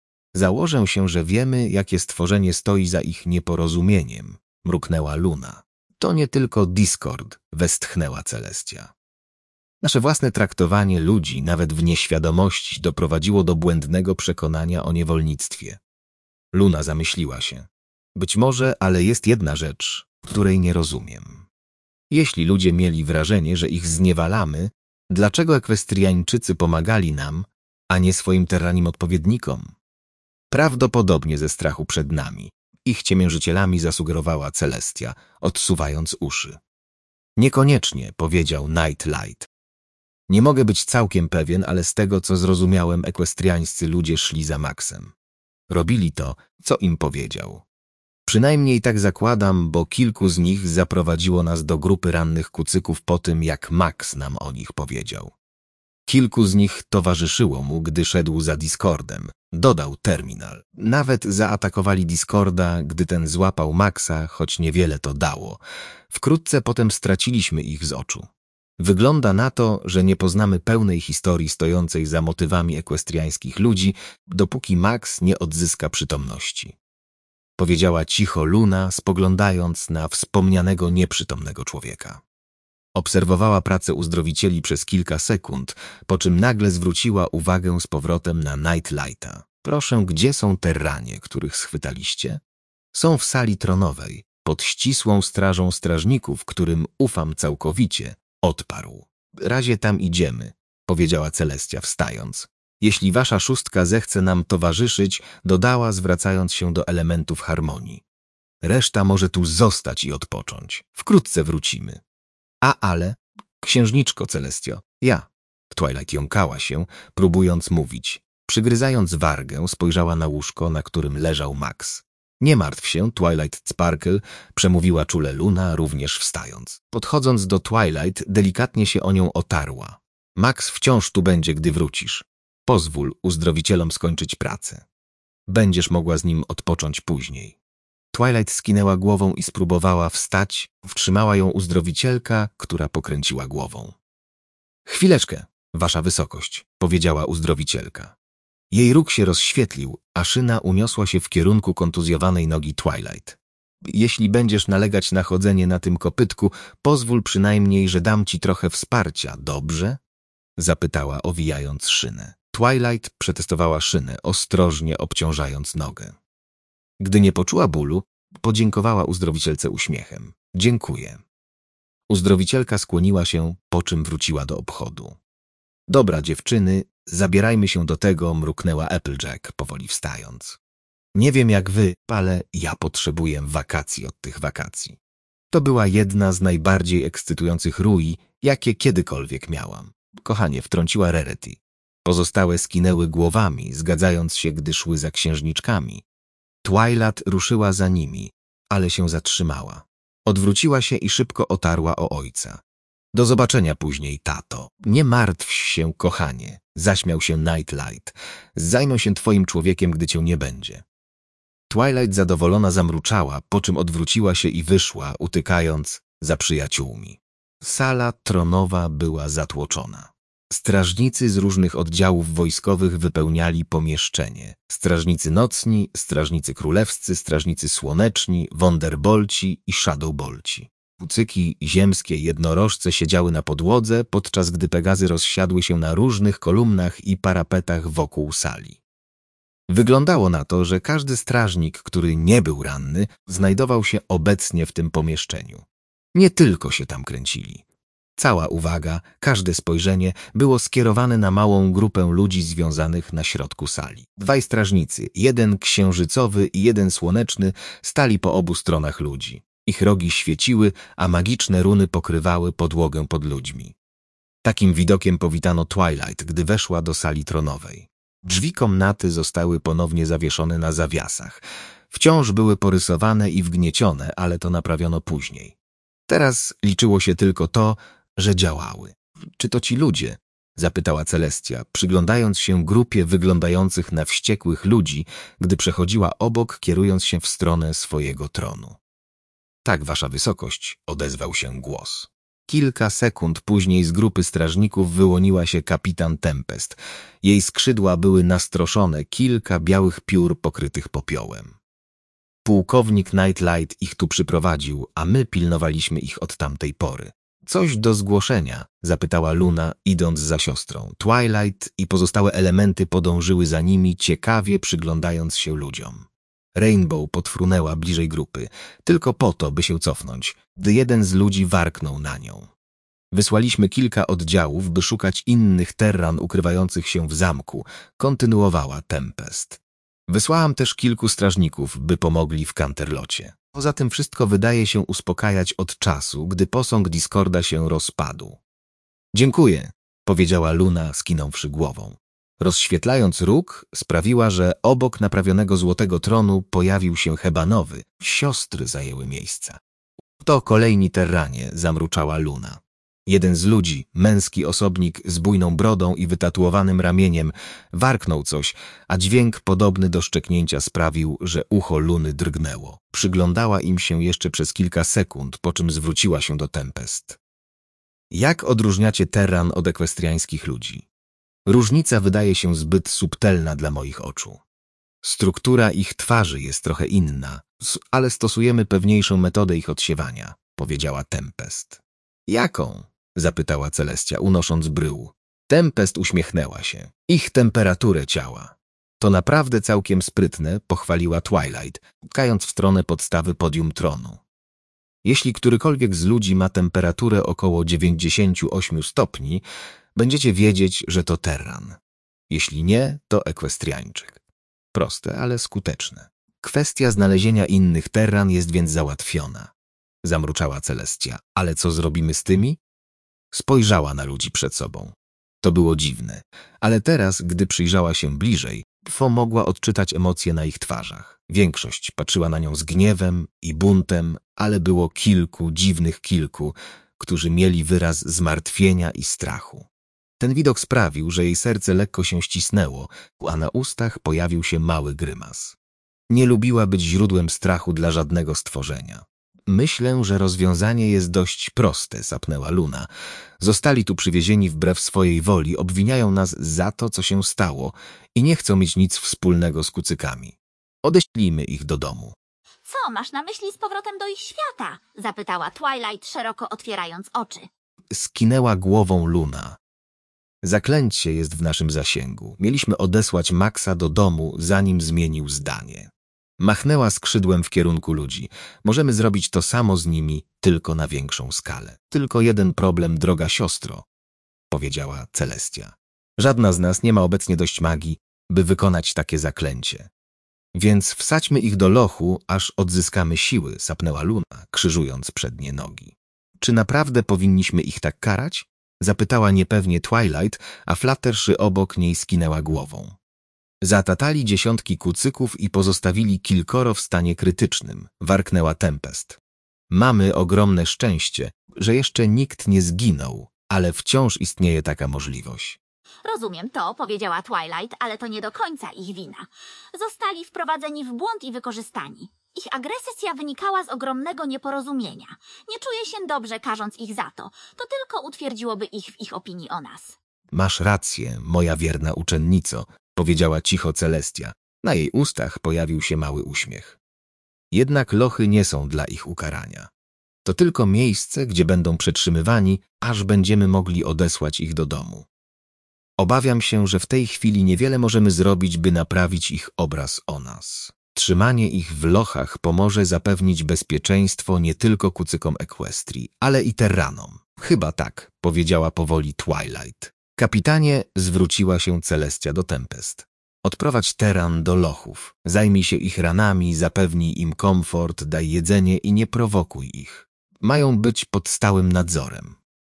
Założę się, że wiemy, jakie stworzenie stoi za ich nieporozumieniem, mruknęła Luna. To nie tylko Discord, westchnęła Celestia. Nasze własne traktowanie ludzi, nawet w nieświadomości, doprowadziło do błędnego przekonania o niewolnictwie. Luna zamyśliła się. Być może, ale jest jedna rzecz, której nie rozumiem. Jeśli ludzie mieli wrażenie, że ich zniewalamy, dlaczego ekwestriańczycy pomagali nam, a nie swoim terranim odpowiednikom? Prawdopodobnie ze strachu przed nami. Ich ciemiężycielami, zasugerowała Celestia, odsuwając uszy. Niekoniecznie, powiedział Nightlight. Nie mogę być całkiem pewien, ale z tego, co zrozumiałem, ekwestriańscy ludzie szli za Maxem. Robili to, co im powiedział. Przynajmniej tak zakładam, bo kilku z nich zaprowadziło nas do grupy rannych kucyków po tym, jak Max nam o nich powiedział. Kilku z nich towarzyszyło mu, gdy szedł za Discordem. Dodał Terminal. Nawet zaatakowali Discorda, gdy ten złapał Maxa, choć niewiele to dało. Wkrótce potem straciliśmy ich z oczu. Wygląda na to, że nie poznamy pełnej historii stojącej za motywami ekwestriańskich ludzi, dopóki Max nie odzyska przytomności. Powiedziała cicho Luna, spoglądając na wspomnianego nieprzytomnego człowieka. Obserwowała pracę uzdrowicieli przez kilka sekund, po czym nagle zwróciła uwagę z powrotem na Nightlighta. Proszę, gdzie są terranie, których schwytaliście? Są w sali tronowej, pod ścisłą strażą strażników, którym ufam całkowicie, odparł. Razie tam idziemy, powiedziała Celestia, wstając. Jeśli wasza szóstka zechce nam towarzyszyć, dodała, zwracając się do elementów harmonii. Reszta może tu zostać i odpocząć. Wkrótce wrócimy. A ale, księżniczko Celestio, ja. Twilight jąkała się, próbując mówić. Przygryzając wargę, spojrzała na łóżko, na którym leżał Max. Nie martw się, Twilight Sparkle, przemówiła czule Luna, również wstając. Podchodząc do Twilight, delikatnie się o nią otarła. Max wciąż tu będzie, gdy wrócisz. Pozwól uzdrowicielom skończyć pracę. Będziesz mogła z nim odpocząć później. Twilight skinęła głową i spróbowała wstać, wtrzymała ją uzdrowicielka, która pokręciła głową. Chwileczkę, wasza wysokość, powiedziała uzdrowicielka. Jej róg się rozświetlił, a szyna uniosła się w kierunku kontuzjowanej nogi Twilight. Jeśli będziesz nalegać na chodzenie na tym kopytku, pozwól przynajmniej, że dam ci trochę wsparcia, dobrze? Zapytała, owijając szynę. Twilight przetestowała szynę, ostrożnie obciążając nogę. Gdy nie poczuła bólu, podziękowała uzdrowicielce uśmiechem. Dziękuję. Uzdrowicielka skłoniła się, po czym wróciła do obchodu. Dobra, dziewczyny, zabierajmy się do tego, mruknęła Applejack, powoli wstając. Nie wiem jak wy, ale ja potrzebuję wakacji od tych wakacji. To była jedna z najbardziej ekscytujących rui, jakie kiedykolwiek miałam. Kochanie, wtrąciła Rarity. Pozostałe skinęły głowami, zgadzając się, gdy szły za księżniczkami. Twilight ruszyła za nimi, ale się zatrzymała. Odwróciła się i szybko otarła o ojca. Do zobaczenia później, tato. Nie martw się, kochanie, zaśmiał się Nightlight. Zajmę się twoim człowiekiem, gdy cię nie będzie. Twilight zadowolona zamruczała, po czym odwróciła się i wyszła, utykając za przyjaciółmi. Sala tronowa była zatłoczona. Strażnicy z różnych oddziałów wojskowych wypełniali pomieszczenie. Strażnicy nocni, strażnicy królewscy, strażnicy słoneczni, wonderbolci i shadowbolci. Kucyki ziemskie jednorożce siedziały na podłodze, podczas gdy Pegazy rozsiadły się na różnych kolumnach i parapetach wokół sali. Wyglądało na to, że każdy strażnik, który nie był ranny, znajdował się obecnie w tym pomieszczeniu. Nie tylko się tam kręcili. Cała uwaga, każde spojrzenie było skierowane na małą grupę ludzi związanych na środku sali. Dwaj strażnicy, jeden księżycowy i jeden słoneczny, stali po obu stronach ludzi. Ich rogi świeciły, a magiczne runy pokrywały podłogę pod ludźmi. Takim widokiem powitano Twilight, gdy weszła do sali tronowej. Drzwi komnaty zostały ponownie zawieszone na zawiasach. Wciąż były porysowane i wgniecione, ale to naprawiono później. Teraz liczyło się tylko to, że działały. Czy to ci ludzie? Zapytała Celestia, przyglądając się grupie wyglądających na wściekłych ludzi, gdy przechodziła obok, kierując się w stronę swojego tronu. Tak, wasza wysokość, odezwał się głos. Kilka sekund później z grupy strażników wyłoniła się kapitan Tempest. Jej skrzydła były nastroszone, kilka białych piór pokrytych popiołem. Pułkownik Nightlight ich tu przyprowadził, a my pilnowaliśmy ich od tamtej pory. Coś do zgłoszenia? Zapytała Luna, idąc za siostrą. Twilight i pozostałe elementy podążyły za nimi, ciekawie przyglądając się ludziom. Rainbow podfrunęła bliżej grupy, tylko po to, by się cofnąć, gdy jeden z ludzi warknął na nią. Wysłaliśmy kilka oddziałów, by szukać innych terran ukrywających się w zamku, kontynuowała Tempest. Wysłałam też kilku strażników, by pomogli w Canterlocie. Poza tym wszystko wydaje się uspokajać od czasu, gdy posąg Discorda się rozpadł. Dziękuję, powiedziała Luna, skinąwszy głową. Rozświetlając róg, sprawiła, że obok naprawionego złotego tronu pojawił się hebanowy. Siostry zajęły miejsca. To kolejni terranie, zamruczała Luna. Jeden z ludzi, męski osobnik z bujną brodą i wytatuowanym ramieniem, warknął coś, a dźwięk podobny do szczeknięcia sprawił, że ucho Luny drgnęło. Przyglądała im się jeszcze przez kilka sekund, po czym zwróciła się do Tempest. Jak odróżniacie terran od ekwestriańskich ludzi? Różnica wydaje się zbyt subtelna dla moich oczu. Struktura ich twarzy jest trochę inna, ale stosujemy pewniejszą metodę ich odsiewania, powiedziała Tempest. Jaką? Zapytała Celestia, unosząc brył. Tempest uśmiechnęła się. Ich temperaturę ciała. To naprawdę całkiem sprytne, pochwaliła Twilight, pukając w stronę podstawy podium tronu. Jeśli którykolwiek z ludzi ma temperaturę około dziewięćdziesięciu ośmiu stopni, będziecie wiedzieć, że to terran. Jeśli nie, to ekwestriańczyk. Proste, ale skuteczne. Kwestia znalezienia innych terran jest więc załatwiona. Zamruczała Celestia. Ale co zrobimy z tymi? Spojrzała na ludzi przed sobą. To było dziwne, ale teraz, gdy przyjrzała się bliżej, Fo mogła odczytać emocje na ich twarzach. Większość patrzyła na nią z gniewem i buntem, ale było kilku, dziwnych kilku, którzy mieli wyraz zmartwienia i strachu. Ten widok sprawił, że jej serce lekko się ścisnęło, a na ustach pojawił się mały grymas. Nie lubiła być źródłem strachu dla żadnego stworzenia. Myślę, że rozwiązanie jest dość proste, sapnęła Luna. Zostali tu przywiezieni wbrew swojej woli, obwiniają nas za to, co się stało i nie chcą mieć nic wspólnego z kucykami. Odeślijmy ich do domu. Co masz na myśli z powrotem do ich świata? Zapytała Twilight, szeroko otwierając oczy. Skinęła głową Luna. Zaklęcie jest w naszym zasięgu. Mieliśmy odesłać Maxa do domu, zanim zmienił zdanie. Machnęła skrzydłem w kierunku ludzi. Możemy zrobić to samo z nimi, tylko na większą skalę. Tylko jeden problem, droga siostro, powiedziała Celestia. Żadna z nas nie ma obecnie dość magii, by wykonać takie zaklęcie. Więc wsadźmy ich do lochu, aż odzyskamy siły, sapnęła Luna, krzyżując przednie nogi. Czy naprawdę powinniśmy ich tak karać? Zapytała niepewnie Twilight, a Fluttershy obok niej skinęła głową. Zatatali dziesiątki kucyków i pozostawili kilkoro w stanie krytycznym, warknęła Tempest. Mamy ogromne szczęście, że jeszcze nikt nie zginął, ale wciąż istnieje taka możliwość. Rozumiem to, powiedziała Twilight, ale to nie do końca ich wina. Zostali wprowadzeni w błąd i wykorzystani. Ich agresja wynikała z ogromnego nieporozumienia. Nie czuję się dobrze, karząc ich za to. To tylko utwierdziłoby ich w ich opinii o nas. Masz rację, moja wierna uczennico, powiedziała cicho Celestia. Na jej ustach pojawił się mały uśmiech. Jednak lochy nie są dla ich ukarania. To tylko miejsce, gdzie będą przetrzymywani, aż będziemy mogli odesłać ich do domu. Obawiam się, że w tej chwili niewiele możemy zrobić, by naprawić ich obraz o nas. Trzymanie ich w lochach pomoże zapewnić bezpieczeństwo nie tylko kucykom Equestrii, ale i terranom. Chyba tak, powiedziała powoli Twilight. Kapitanie, zwróciła się Celestia do Tempest. Odprowadź terran do lochów. Zajmij się ich ranami, zapewnij im komfort, daj jedzenie i nie prowokuj ich. Mają być pod stałym nadzorem.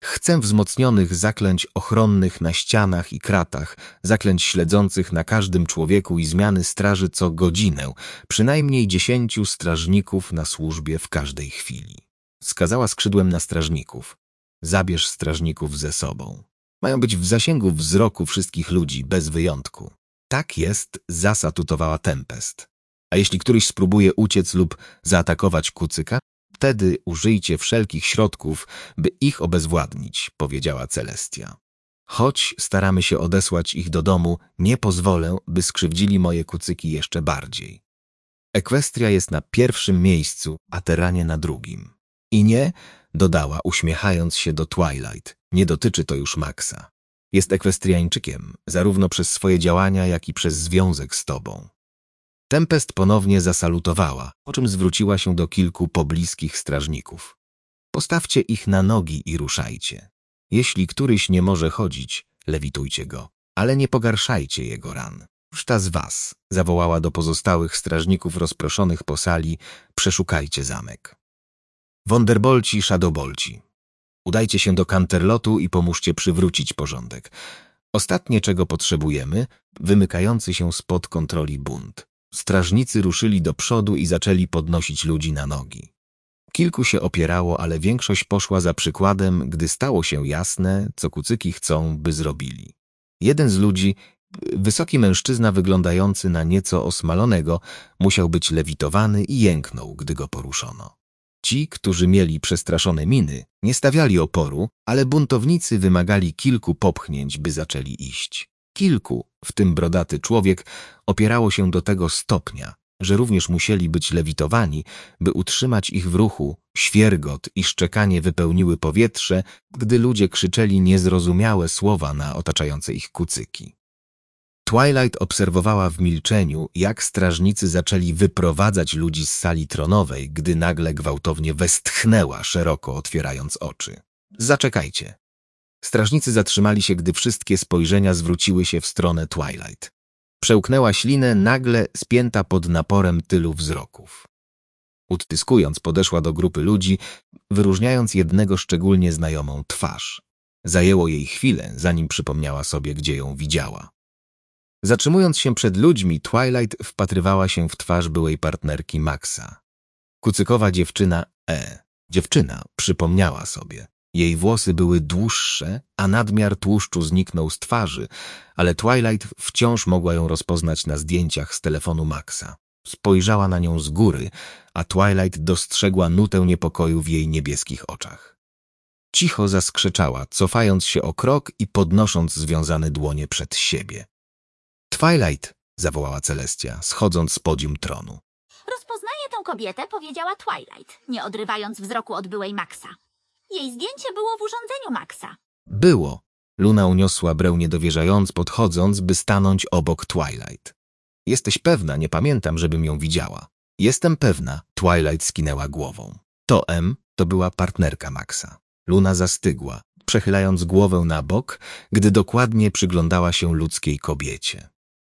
Chcę wzmocnionych zaklęć ochronnych na ścianach i kratach, zaklęć śledzących na każdym człowieku i zmiany straży co godzinę, przynajmniej dziesięciu strażników na służbie w każdej chwili. Wskazała skrzydłem na strażników. Zabierz strażników ze sobą. Mają być w zasięgu wzroku wszystkich ludzi, bez wyjątku. Tak jest, zasatutowała Tempest. A jeśli któryś spróbuje uciec lub zaatakować kucyka, wtedy użyjcie wszelkich środków, by ich obezwładnić, powiedziała Celestia. Choć staramy się odesłać ich do domu, nie pozwolę, by skrzywdzili moje kucyki jeszcze bardziej. Ekwestria jest na pierwszym miejscu, a Terranie na drugim. I nie, dodała, uśmiechając się do Twilight, nie dotyczy to już Maxa. Jest ekwestriańczykiem, zarówno przez swoje działania, jak i przez związek z tobą. Tempest ponownie zasalutowała, po czym zwróciła się do kilku pobliskich strażników. Postawcie ich na nogi i ruszajcie. Jeśli któryś nie może chodzić, lewitujcie go, ale nie pogarszajcie jego ran. Reszta z was, zawołała do pozostałych strażników rozproszonych po sali, przeszukajcie zamek. Wonderbolci, Shadowbolci. Udajcie się do Canterlotu i pomóżcie przywrócić porządek. Ostatnie, czego potrzebujemy, wymykający się spod kontroli bunt. Strażnicy ruszyli do przodu i zaczęli podnosić ludzi na nogi. Kilku się opierało, ale większość poszła za przykładem, gdy stało się jasne, co kucyki chcą, by zrobili. Jeden z ludzi, wysoki mężczyzna wyglądający na nieco osmalonego, musiał być lewitowany i jęknął, gdy go poruszono. Ci, którzy mieli przestraszone miny, nie stawiali oporu, ale buntownicy wymagali kilku popchnięć, by zaczęli iść. Kilku, w tym brodaty człowiek, opierało się do tego stopnia, że również musieli być lewitowani, by utrzymać ich w ruchu. Świergot i szczekanie wypełniły powietrze, gdy ludzie krzyczeli niezrozumiałe słowa na otaczające ich kucyki. Twilight obserwowała w milczeniu, jak strażnicy zaczęli wyprowadzać ludzi z sali tronowej, gdy nagle gwałtownie westchnęła, szeroko otwierając oczy. Zaczekajcie. Strażnicy zatrzymali się, gdy wszystkie spojrzenia zwróciły się w stronę Twilight. Przełknęła ślinę, nagle spięta pod naporem tylu wzroków. Utyskując, podeszła do grupy ludzi, wyróżniając jednego szczególnie znajomą twarz. Zajęło jej chwilę, zanim przypomniała sobie, gdzie ją widziała. Zatrzymując się przed ludźmi, Twilight wpatrywała się w twarz byłej partnerki Maxa. Kucykowa dziewczyna E. Dziewczyna przypomniała sobie. Jej włosy były dłuższe, a nadmiar tłuszczu zniknął z twarzy, ale Twilight wciąż mogła ją rozpoznać na zdjęciach z telefonu Maxa. Spojrzała na nią z góry, a Twilight dostrzegła nutę niepokoju w jej niebieskich oczach. Cicho zaskrzeczała, cofając się o krok i podnosząc związane dłonie przed siebie. Twilight, zawołała Celestia, schodząc z podium tronu. Rozpoznaję tę kobietę, powiedziała Twilight, nie odrywając wzroku od byłej Maxa. Jej zdjęcie było w urządzeniu Maxa. Było. Luna uniosła breł niedowierzając, podchodząc, by stanąć obok Twilight. Jesteś pewna, nie pamiętam, żebym ją widziała. Jestem pewna, Twilight skinęła głową. To M to była partnerka Maxa. Luna zastygła, przechylając głowę na bok, gdy dokładnie przyglądała się ludzkiej kobiecie.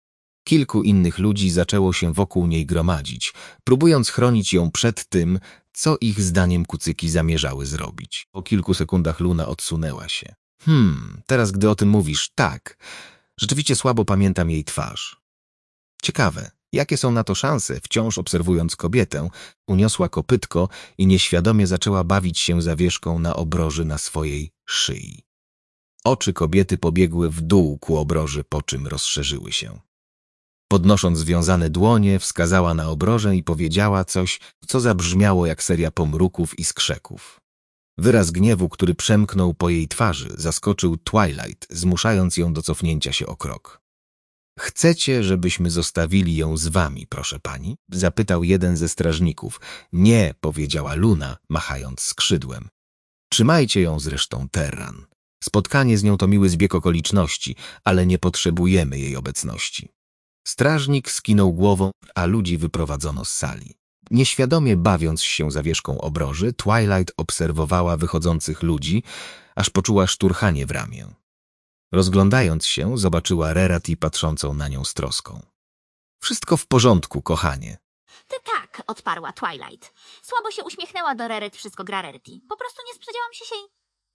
Kilku innych ludzi zaczęło się wokół niej gromadzić, próbując chronić ją przed tym, co ich zdaniem kucyki zamierzały zrobić. Po kilku sekundach Luna odsunęła się. Hmm, teraz gdy o tym mówisz, tak. Rzeczywiście słabo pamiętam jej twarz. Ciekawe, jakie są na to szanse, wciąż obserwując kobietę, uniosła kopytko i nieświadomie zaczęła bawić się zawieszką na obroży na swojej szyi. Oczy kobiety pobiegły w dół ku obroży, po czym rozszerzyły się. Podnosząc związane dłonie, wskazała na obrożę i powiedziała coś, co zabrzmiało jak seria pomruków i skrzeków. Wyraz gniewu, który przemknął po jej twarzy, zaskoczył Twilight, zmuszając ją do cofnięcia się o krok. Chcecie, żebyśmy zostawili ją z wami, proszę pani? Zapytał jeden ze strażników. Nie, powiedziała Luna, machając skrzydłem. Trzymajcie ją zresztą, Terran. Spotkanie z nią to miły zbieg okoliczności, ale nie potrzebujemy jej obecności. Strażnik skinął głową, a ludzi wyprowadzono z sali. Nieświadomie bawiąc się zawieszką obroży, Twilight obserwowała wychodzących ludzi, aż poczuła szturchanie w ramię. Rozglądając się, zobaczyła Rarity patrzącą na nią z troską. Wszystko w porządku, kochanie. Ty tak, odparła Twilight. Słabo się uśmiechnęła do Rarity, wszystko gra Rarity. Po prostu nie spodziewałam się się...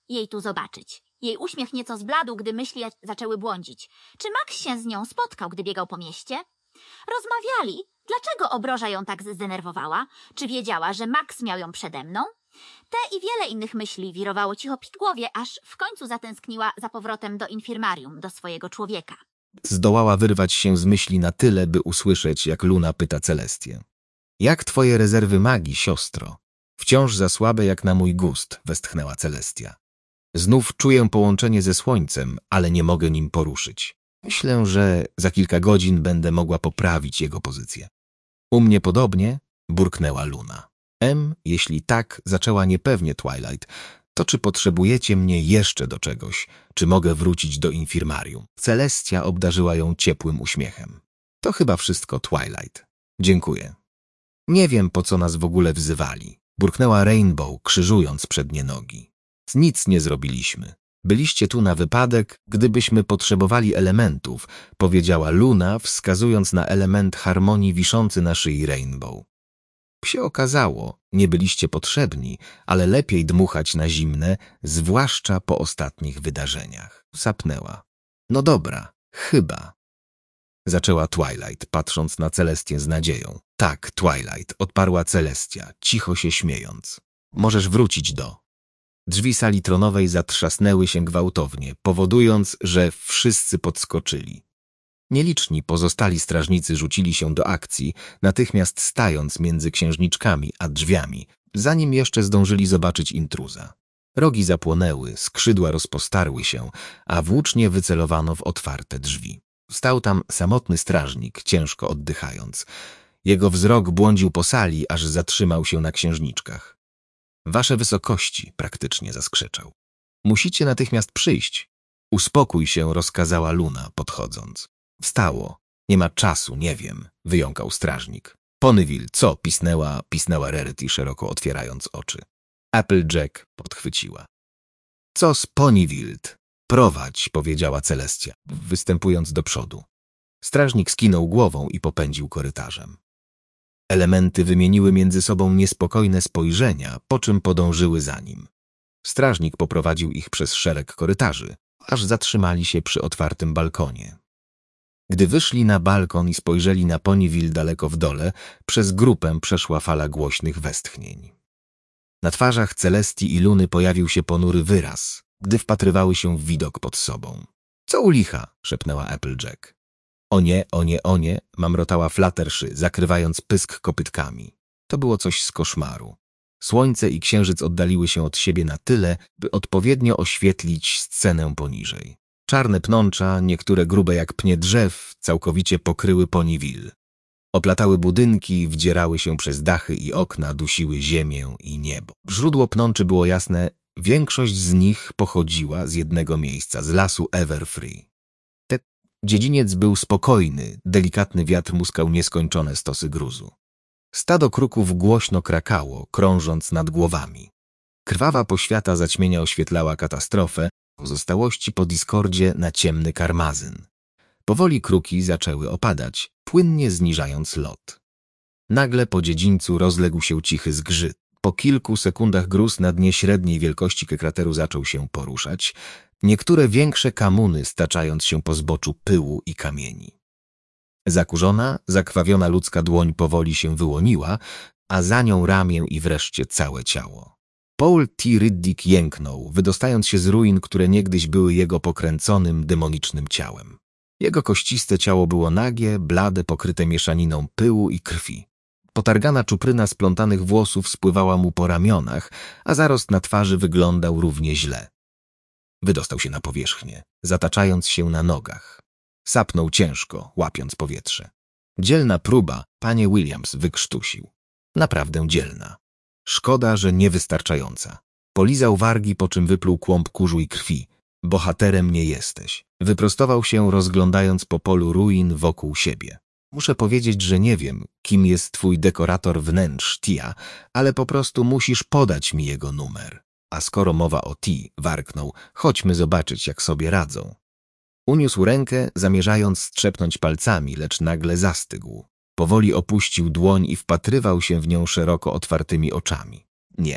jej tu zobaczyć. Jej uśmiech nieco zbladł, gdy myśli zaczęły błądzić. Czy Max się z nią spotkał, gdy biegał po mieście? Rozmawiali. Dlaczego obroża ją tak zdenerwowała? Czy wiedziała, że Max miał ją przede mną? Te i wiele innych myśli wirowało cicho w głowie, aż w końcu zatęskniła za powrotem do infirmarium, do swojego człowieka. Zdołała wyrwać się z myśli na tyle, by usłyszeć, jak Luna pyta Celestię. Jak twoje rezerwy magii, siostro? Wciąż za słabe jak na mój gust, westchnęła Celestia. Znów czuję połączenie ze słońcem, ale nie mogę nim poruszyć. Myślę, że za kilka godzin będę mogła poprawić jego pozycję. U mnie podobnie? Burknęła Luna. Em, jeśli tak, zaczęła niepewnie Twilight, to czy potrzebujecie mnie jeszcze do czegoś? Czy mogę wrócić do infirmarium? Celestia obdarzyła ją ciepłym uśmiechem. To chyba wszystko, Twilight. Dziękuję. Nie wiem, po co nas w ogóle wzywali. Burknęła Rainbow, krzyżując przednie nogi. Nic nie zrobiliśmy. Byliście tu na wypadek, gdybyśmy potrzebowali elementów, powiedziała Luna, wskazując na element harmonii wiszący na szyi Rainbow. Się okazało, nie byliście potrzebni, ale lepiej dmuchać na zimne, zwłaszcza po ostatnich wydarzeniach. Sapnęła. No dobra, chyba. Zaczęła Twilight, patrząc na Celestię z nadzieją. Tak, Twilight, odparła Celestia, cicho się śmiejąc. Możesz wrócić do... Drzwi sali tronowej zatrzasnęły się gwałtownie, powodując, że wszyscy podskoczyli. Nieliczni pozostali strażnicy rzucili się do akcji, natychmiast stając między księżniczkami a drzwiami, zanim jeszcze zdążyli zobaczyć intruza. Rogi zapłonęły, skrzydła rozpostarły się, a włócznie wycelowano w otwarte drzwi. Stał tam samotny strażnik, ciężko oddychając. Jego wzrok błądził po sali, aż zatrzymał się na księżniczkach. Wasze wysokości, praktycznie zaskrzeczał. Musicie natychmiast przyjść. Uspokój się, rozkazała Luna, podchodząc. Wstało. Nie ma czasu, nie wiem, wyjąkał strażnik. Ponyville, co? Pisnęła, pisnęła Rarity, szeroko otwierając oczy. Applejack podchwyciła. Co z Ponyville? Prowadź, powiedziała Celestia, występując do przodu. Strażnik skinął głową i popędził korytarzem. Elementy wymieniły między sobą niespokojne spojrzenia, po czym podążyły za nim. Strażnik poprowadził ich przez szereg korytarzy, aż zatrzymali się przy otwartym balkonie. Gdy wyszli na balkon i spojrzeli na Ponyville daleko w dole, przez grupę przeszła fala głośnych westchnień. Na twarzach Celestii i Luny pojawił się ponury wyraz, gdy wpatrywały się w widok pod sobą. Co u licha? Szepnęła Applejack. O nie, o nie, o nie, mamrotała Fluttershy, zakrywając pysk kopytkami. To było coś z koszmaru. Słońce i księżyc oddaliły się od siebie na tyle, by odpowiednio oświetlić scenę poniżej. Czarne pnącza, niektóre grube jak pnie drzew, całkowicie pokryły Ponyville. Oplatały budynki, wdzierały się przez dachy i okna, dusiły ziemię i niebo. Źródło pnączy było jasne, większość z nich pochodziła z jednego miejsca, z lasu Everfree. Te dziedziniec był spokojny, delikatny wiatr muskał nieskończone stosy gruzu. Stado kruków głośno krakało, krążąc nad głowami. Krwawa poświata zaćmienia oświetlała katastrofę, pozostałości po Discordzie na ciemny karmazyn. Powoli kruki zaczęły opadać, płynnie zniżając lot. Nagle po dziedzińcu rozległ się cichy zgrzyt. Po kilku sekundach gruz na dnie średniej wielkości krateru zaczął się poruszać, niektóre większe kamuny staczając się po zboczu pyłu i kamieni. Zakurzona, zakrwawiona ludzka dłoń powoli się wyłoniła, a za nią ramię i wreszcie całe ciało. Paul T. Riddick jęknął, wydostając się z ruin, które niegdyś były jego pokręconym, demonicznym ciałem. Jego kościste ciało było nagie, blade, pokryte mieszaniną pyłu i krwi. Potargana czupryna splątanych włosów spływała mu po ramionach, a zarost na twarzy wyglądał równie źle. Wydostał się na powierzchnię, zataczając się na nogach. Sapnął ciężko, łapiąc powietrze. Dzielna próba, panie Williams, wykrztusił. Naprawdę dzielna. Szkoda, że niewystarczająca. Polizał wargi, po czym wypluł kłąb kurzu i krwi. Bohaterem nie jesteś. Wyprostował się, rozglądając po polu ruin wokół siebie. Muszę powiedzieć, że nie wiem, kim jest twój dekorator wnętrz, Tia, ale po prostu musisz podać mi jego numer. A skoro mowa o Ti, warknął, chodźmy zobaczyć, jak sobie radzą. Uniósł rękę, zamierzając strzepnąć palcami, lecz nagle zastygł. Powoli opuścił dłoń i wpatrywał się w nią szeroko otwartymi oczami. Nie,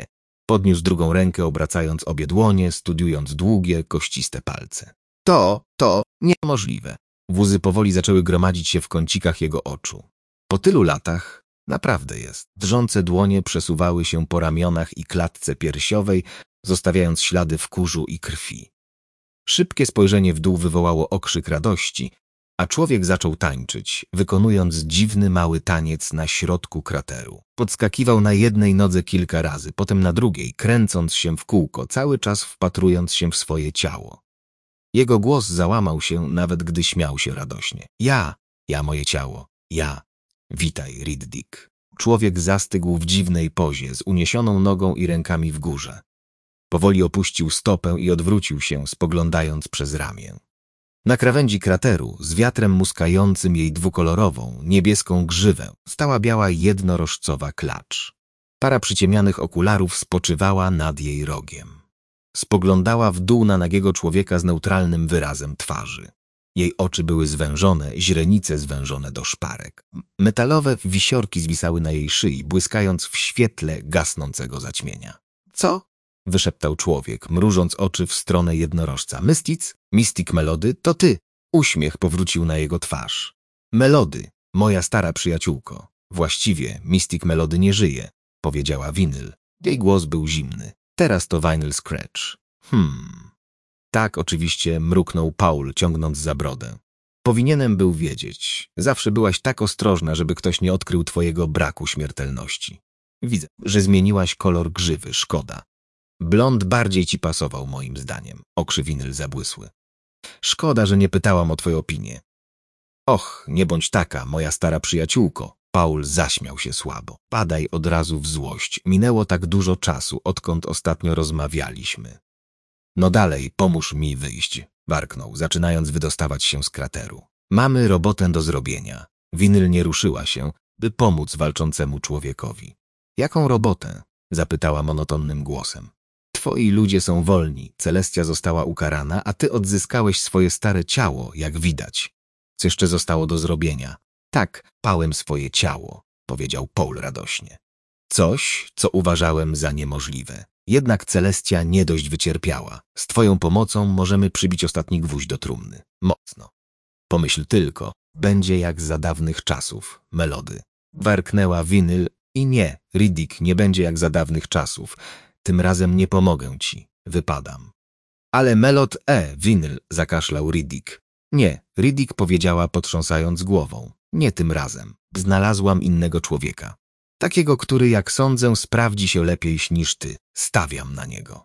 Podniósł drugą rękę, obracając obie dłonie, studiując długie, kościste palce. To, to niemożliwe. Łzy powoli zaczęły gromadzić się w kącikach jego oczu. Po tylu latach naprawdę jest. Drżące dłonie przesuwały się po ramionach i klatce piersiowej, zostawiając ślady w kurzu i krwi. Szybkie spojrzenie w dół wywołało okrzyk radości, a człowiek zaczął tańczyć, wykonując dziwny mały taniec na środku krateru. Podskakiwał na jednej nodze kilka razy, potem na drugiej, kręcąc się w kółko, cały czas wpatrując się w swoje ciało. Jego głos załamał się, nawet gdy śmiał się radośnie. Ja, ja moje ciało, ja. Witaj, Riddick. Człowiek zastygł w dziwnej pozie, z uniesioną nogą i rękami w górze. Powoli opuścił stopę i odwrócił się, spoglądając przez ramię. Na krawędzi krateru, z wiatrem muskającym jej dwukolorową, niebieską grzywę, stała biała jednorożcowa klacz. Para przyciemnianych okularów spoczywała nad jej rogiem. Spoglądała w dół na nagiego człowieka z neutralnym wyrazem twarzy. Jej oczy były zwężone, źrenice zwężone do szparek. Metalowe wisiorki zwisały na jej szyi, błyskając w świetle gasnącego zaćmienia. Co? Wyszeptał człowiek, mrużąc oczy w stronę jednorożca. Mystic? Mystic Melody, to ty. Uśmiech powrócił na jego twarz. Melody, moja stara przyjaciółko. Właściwie Mystic Melody nie żyje, powiedziała Vinyl. Jej głos był zimny. Teraz to Vinyl Scratch. Hmm. Tak, oczywiście, mruknął Paul, ciągnąc za brodę. Powinienem był wiedzieć. Zawsze byłaś tak ostrożna, żeby ktoś nie odkrył twojego braku śmiertelności. Widzę, że zmieniłaś kolor grzywy, szkoda. Blond bardziej ci pasował, moim zdaniem. Oczy Vinyl zabłysły. Szkoda, że nie pytałam o twoją opinię. Och, nie bądź taka, moja stara przyjaciółko. Paul zaśmiał się słabo. Padaj od razu w złość. Minęło tak dużo czasu, odkąd ostatnio rozmawialiśmy. No dalej, pomóż mi wyjść, warknął, zaczynając wydostawać się z krateru. Mamy robotę do zrobienia. Vinyl nie ruszyła się, by pomóc walczącemu człowiekowi. Jaką robotę? Zapytała monotonnym głosem. Twoi ludzie są wolni, Celestia została ukarana, a ty odzyskałeś swoje stare ciało, jak widać. Co jeszcze zostało do zrobienia? Tak, pałem swoje ciało, powiedział Paul radośnie. Coś, co uważałem za niemożliwe. Jednak Celestia nie dość wycierpiała. Z twoją pomocą możemy przybić ostatni gwóźdź do trumny. Mocno. Pomyśl tylko, będzie jak za dawnych czasów, Melody. Warknęła Vinyl i nie, Riddick, nie będzie jak za dawnych czasów. Tym razem nie pomogę ci. Wypadam. Ale Melod e, Vinyl, zakaszlał Riddick. Nie, Riddick powiedziała, potrząsając głową. Nie tym razem. Znalazłam innego człowieka. Takiego, który, jak sądzę, sprawdzi się lepiej niż ty. Stawiam na niego.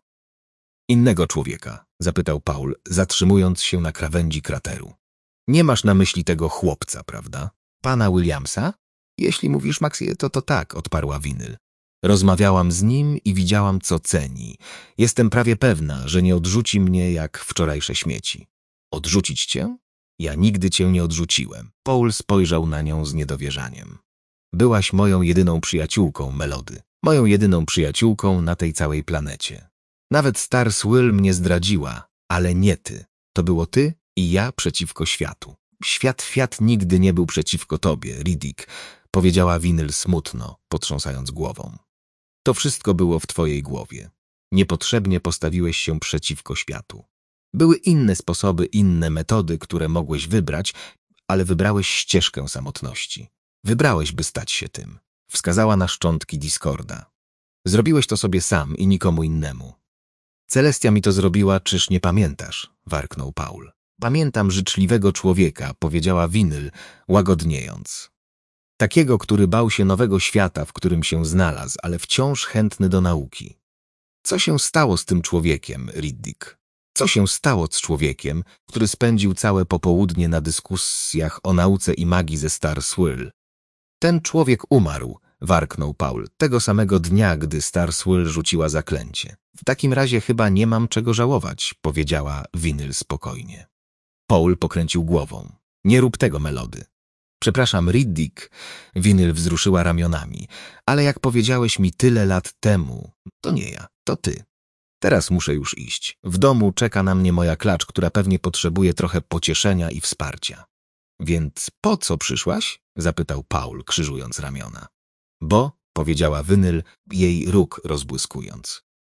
Innego człowieka? Zapytał Paul, zatrzymując się na krawędzi krateru. Nie masz na myśli tego chłopca, prawda? Pana Williamsa? Jeśli mówisz, Maxie, to to tak, odparła Vinyl. Rozmawiałam z nim i widziałam, co ceni. Jestem prawie pewna, że nie odrzuci mnie jak wczorajsze śmieci. Odrzucić cię? Ja nigdy cię nie odrzuciłem. Paul spojrzał na nią z niedowierzaniem. Byłaś moją jedyną przyjaciółką, Melody. Moją jedyną przyjaciółką na tej całej planecie. Nawet Stars Will mnie zdradziła, ale nie ty. To było ty i ja przeciwko światu. Świat Fiat nigdy nie był przeciwko tobie, Riddick, powiedziała Vinyl smutno, potrząsając głową. To wszystko było w twojej głowie. Niepotrzebnie postawiłeś się przeciwko światu. Były inne sposoby, inne metody, które mogłeś wybrać, ale wybrałeś ścieżkę samotności. Wybrałeś, by stać się tym. Wskazała na szczątki Discorda. Zrobiłeś to sobie sam i nikomu innemu. Celestia mi to zrobiła, czyż nie pamiętasz? Warknął Paul. Pamiętam życzliwego człowieka, powiedziała Vinyl, łagodniejąc. Takiego, który bał się nowego świata, w którym się znalazł, ale wciąż chętny do nauki. Co się stało z tym człowiekiem, Riddick? Co się stało z człowiekiem, który spędził całe popołudnie na dyskusjach o nauce i magii ze Stars Will? Ten człowiek umarł, warknął Paul, tego samego dnia, gdy Stars Will rzuciła zaklęcie. W takim razie chyba nie mam czego żałować, powiedziała Vinyl spokojnie. Paul pokręcił głową. Nie rób tego, Melody. Przepraszam, Riddick, Vinyl wzruszyła ramionami, ale jak powiedziałeś mi tyle lat temu, to nie ja, to ty. Teraz muszę już iść. W domu czeka na mnie moja klacz, która pewnie potrzebuje trochę pocieszenia i wsparcia. Więc po co przyszłaś? Zapytał Paul, krzyżując ramiona. Bo, powiedziała Vinyl, jej róg rozbłyskując.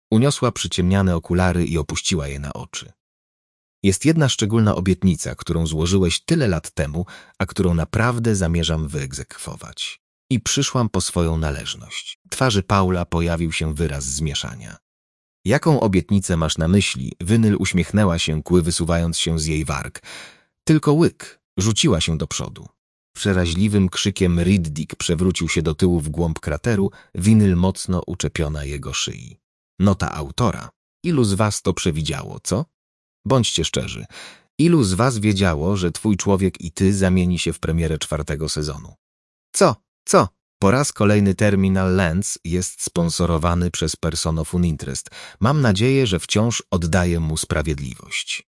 Uniosła przyciemniane okulary i opuściła je na oczy. Jest jedna szczególna obietnica, którą złożyłeś tyle lat temu, a którą naprawdę zamierzam wyegzekwować. I przyszłam po swoją należność. W twarzy Paula pojawił się wyraz zmieszania. Jaką obietnicę masz na myśli? Wynyl uśmiechnęła się, kły wysuwając się z jej warg. Tylko łyk. Rzuciła się do przodu. Przeraźliwym krzykiem Riddick przewrócił się do tyłu w głąb krateru, winyl mocno uczepiona jego szyi. Nota autora. Ilu z was to przewidziało, co? Bądźcie szczerzy. Ilu z was wiedziało, że twój człowiek i ty zamieni się w premierę czwartego sezonu? Co? Co? Po raz kolejny Terminal Lands jest sponsorowany przez Person of Interest. Mam nadzieję, że wciąż oddaję mu sprawiedliwość.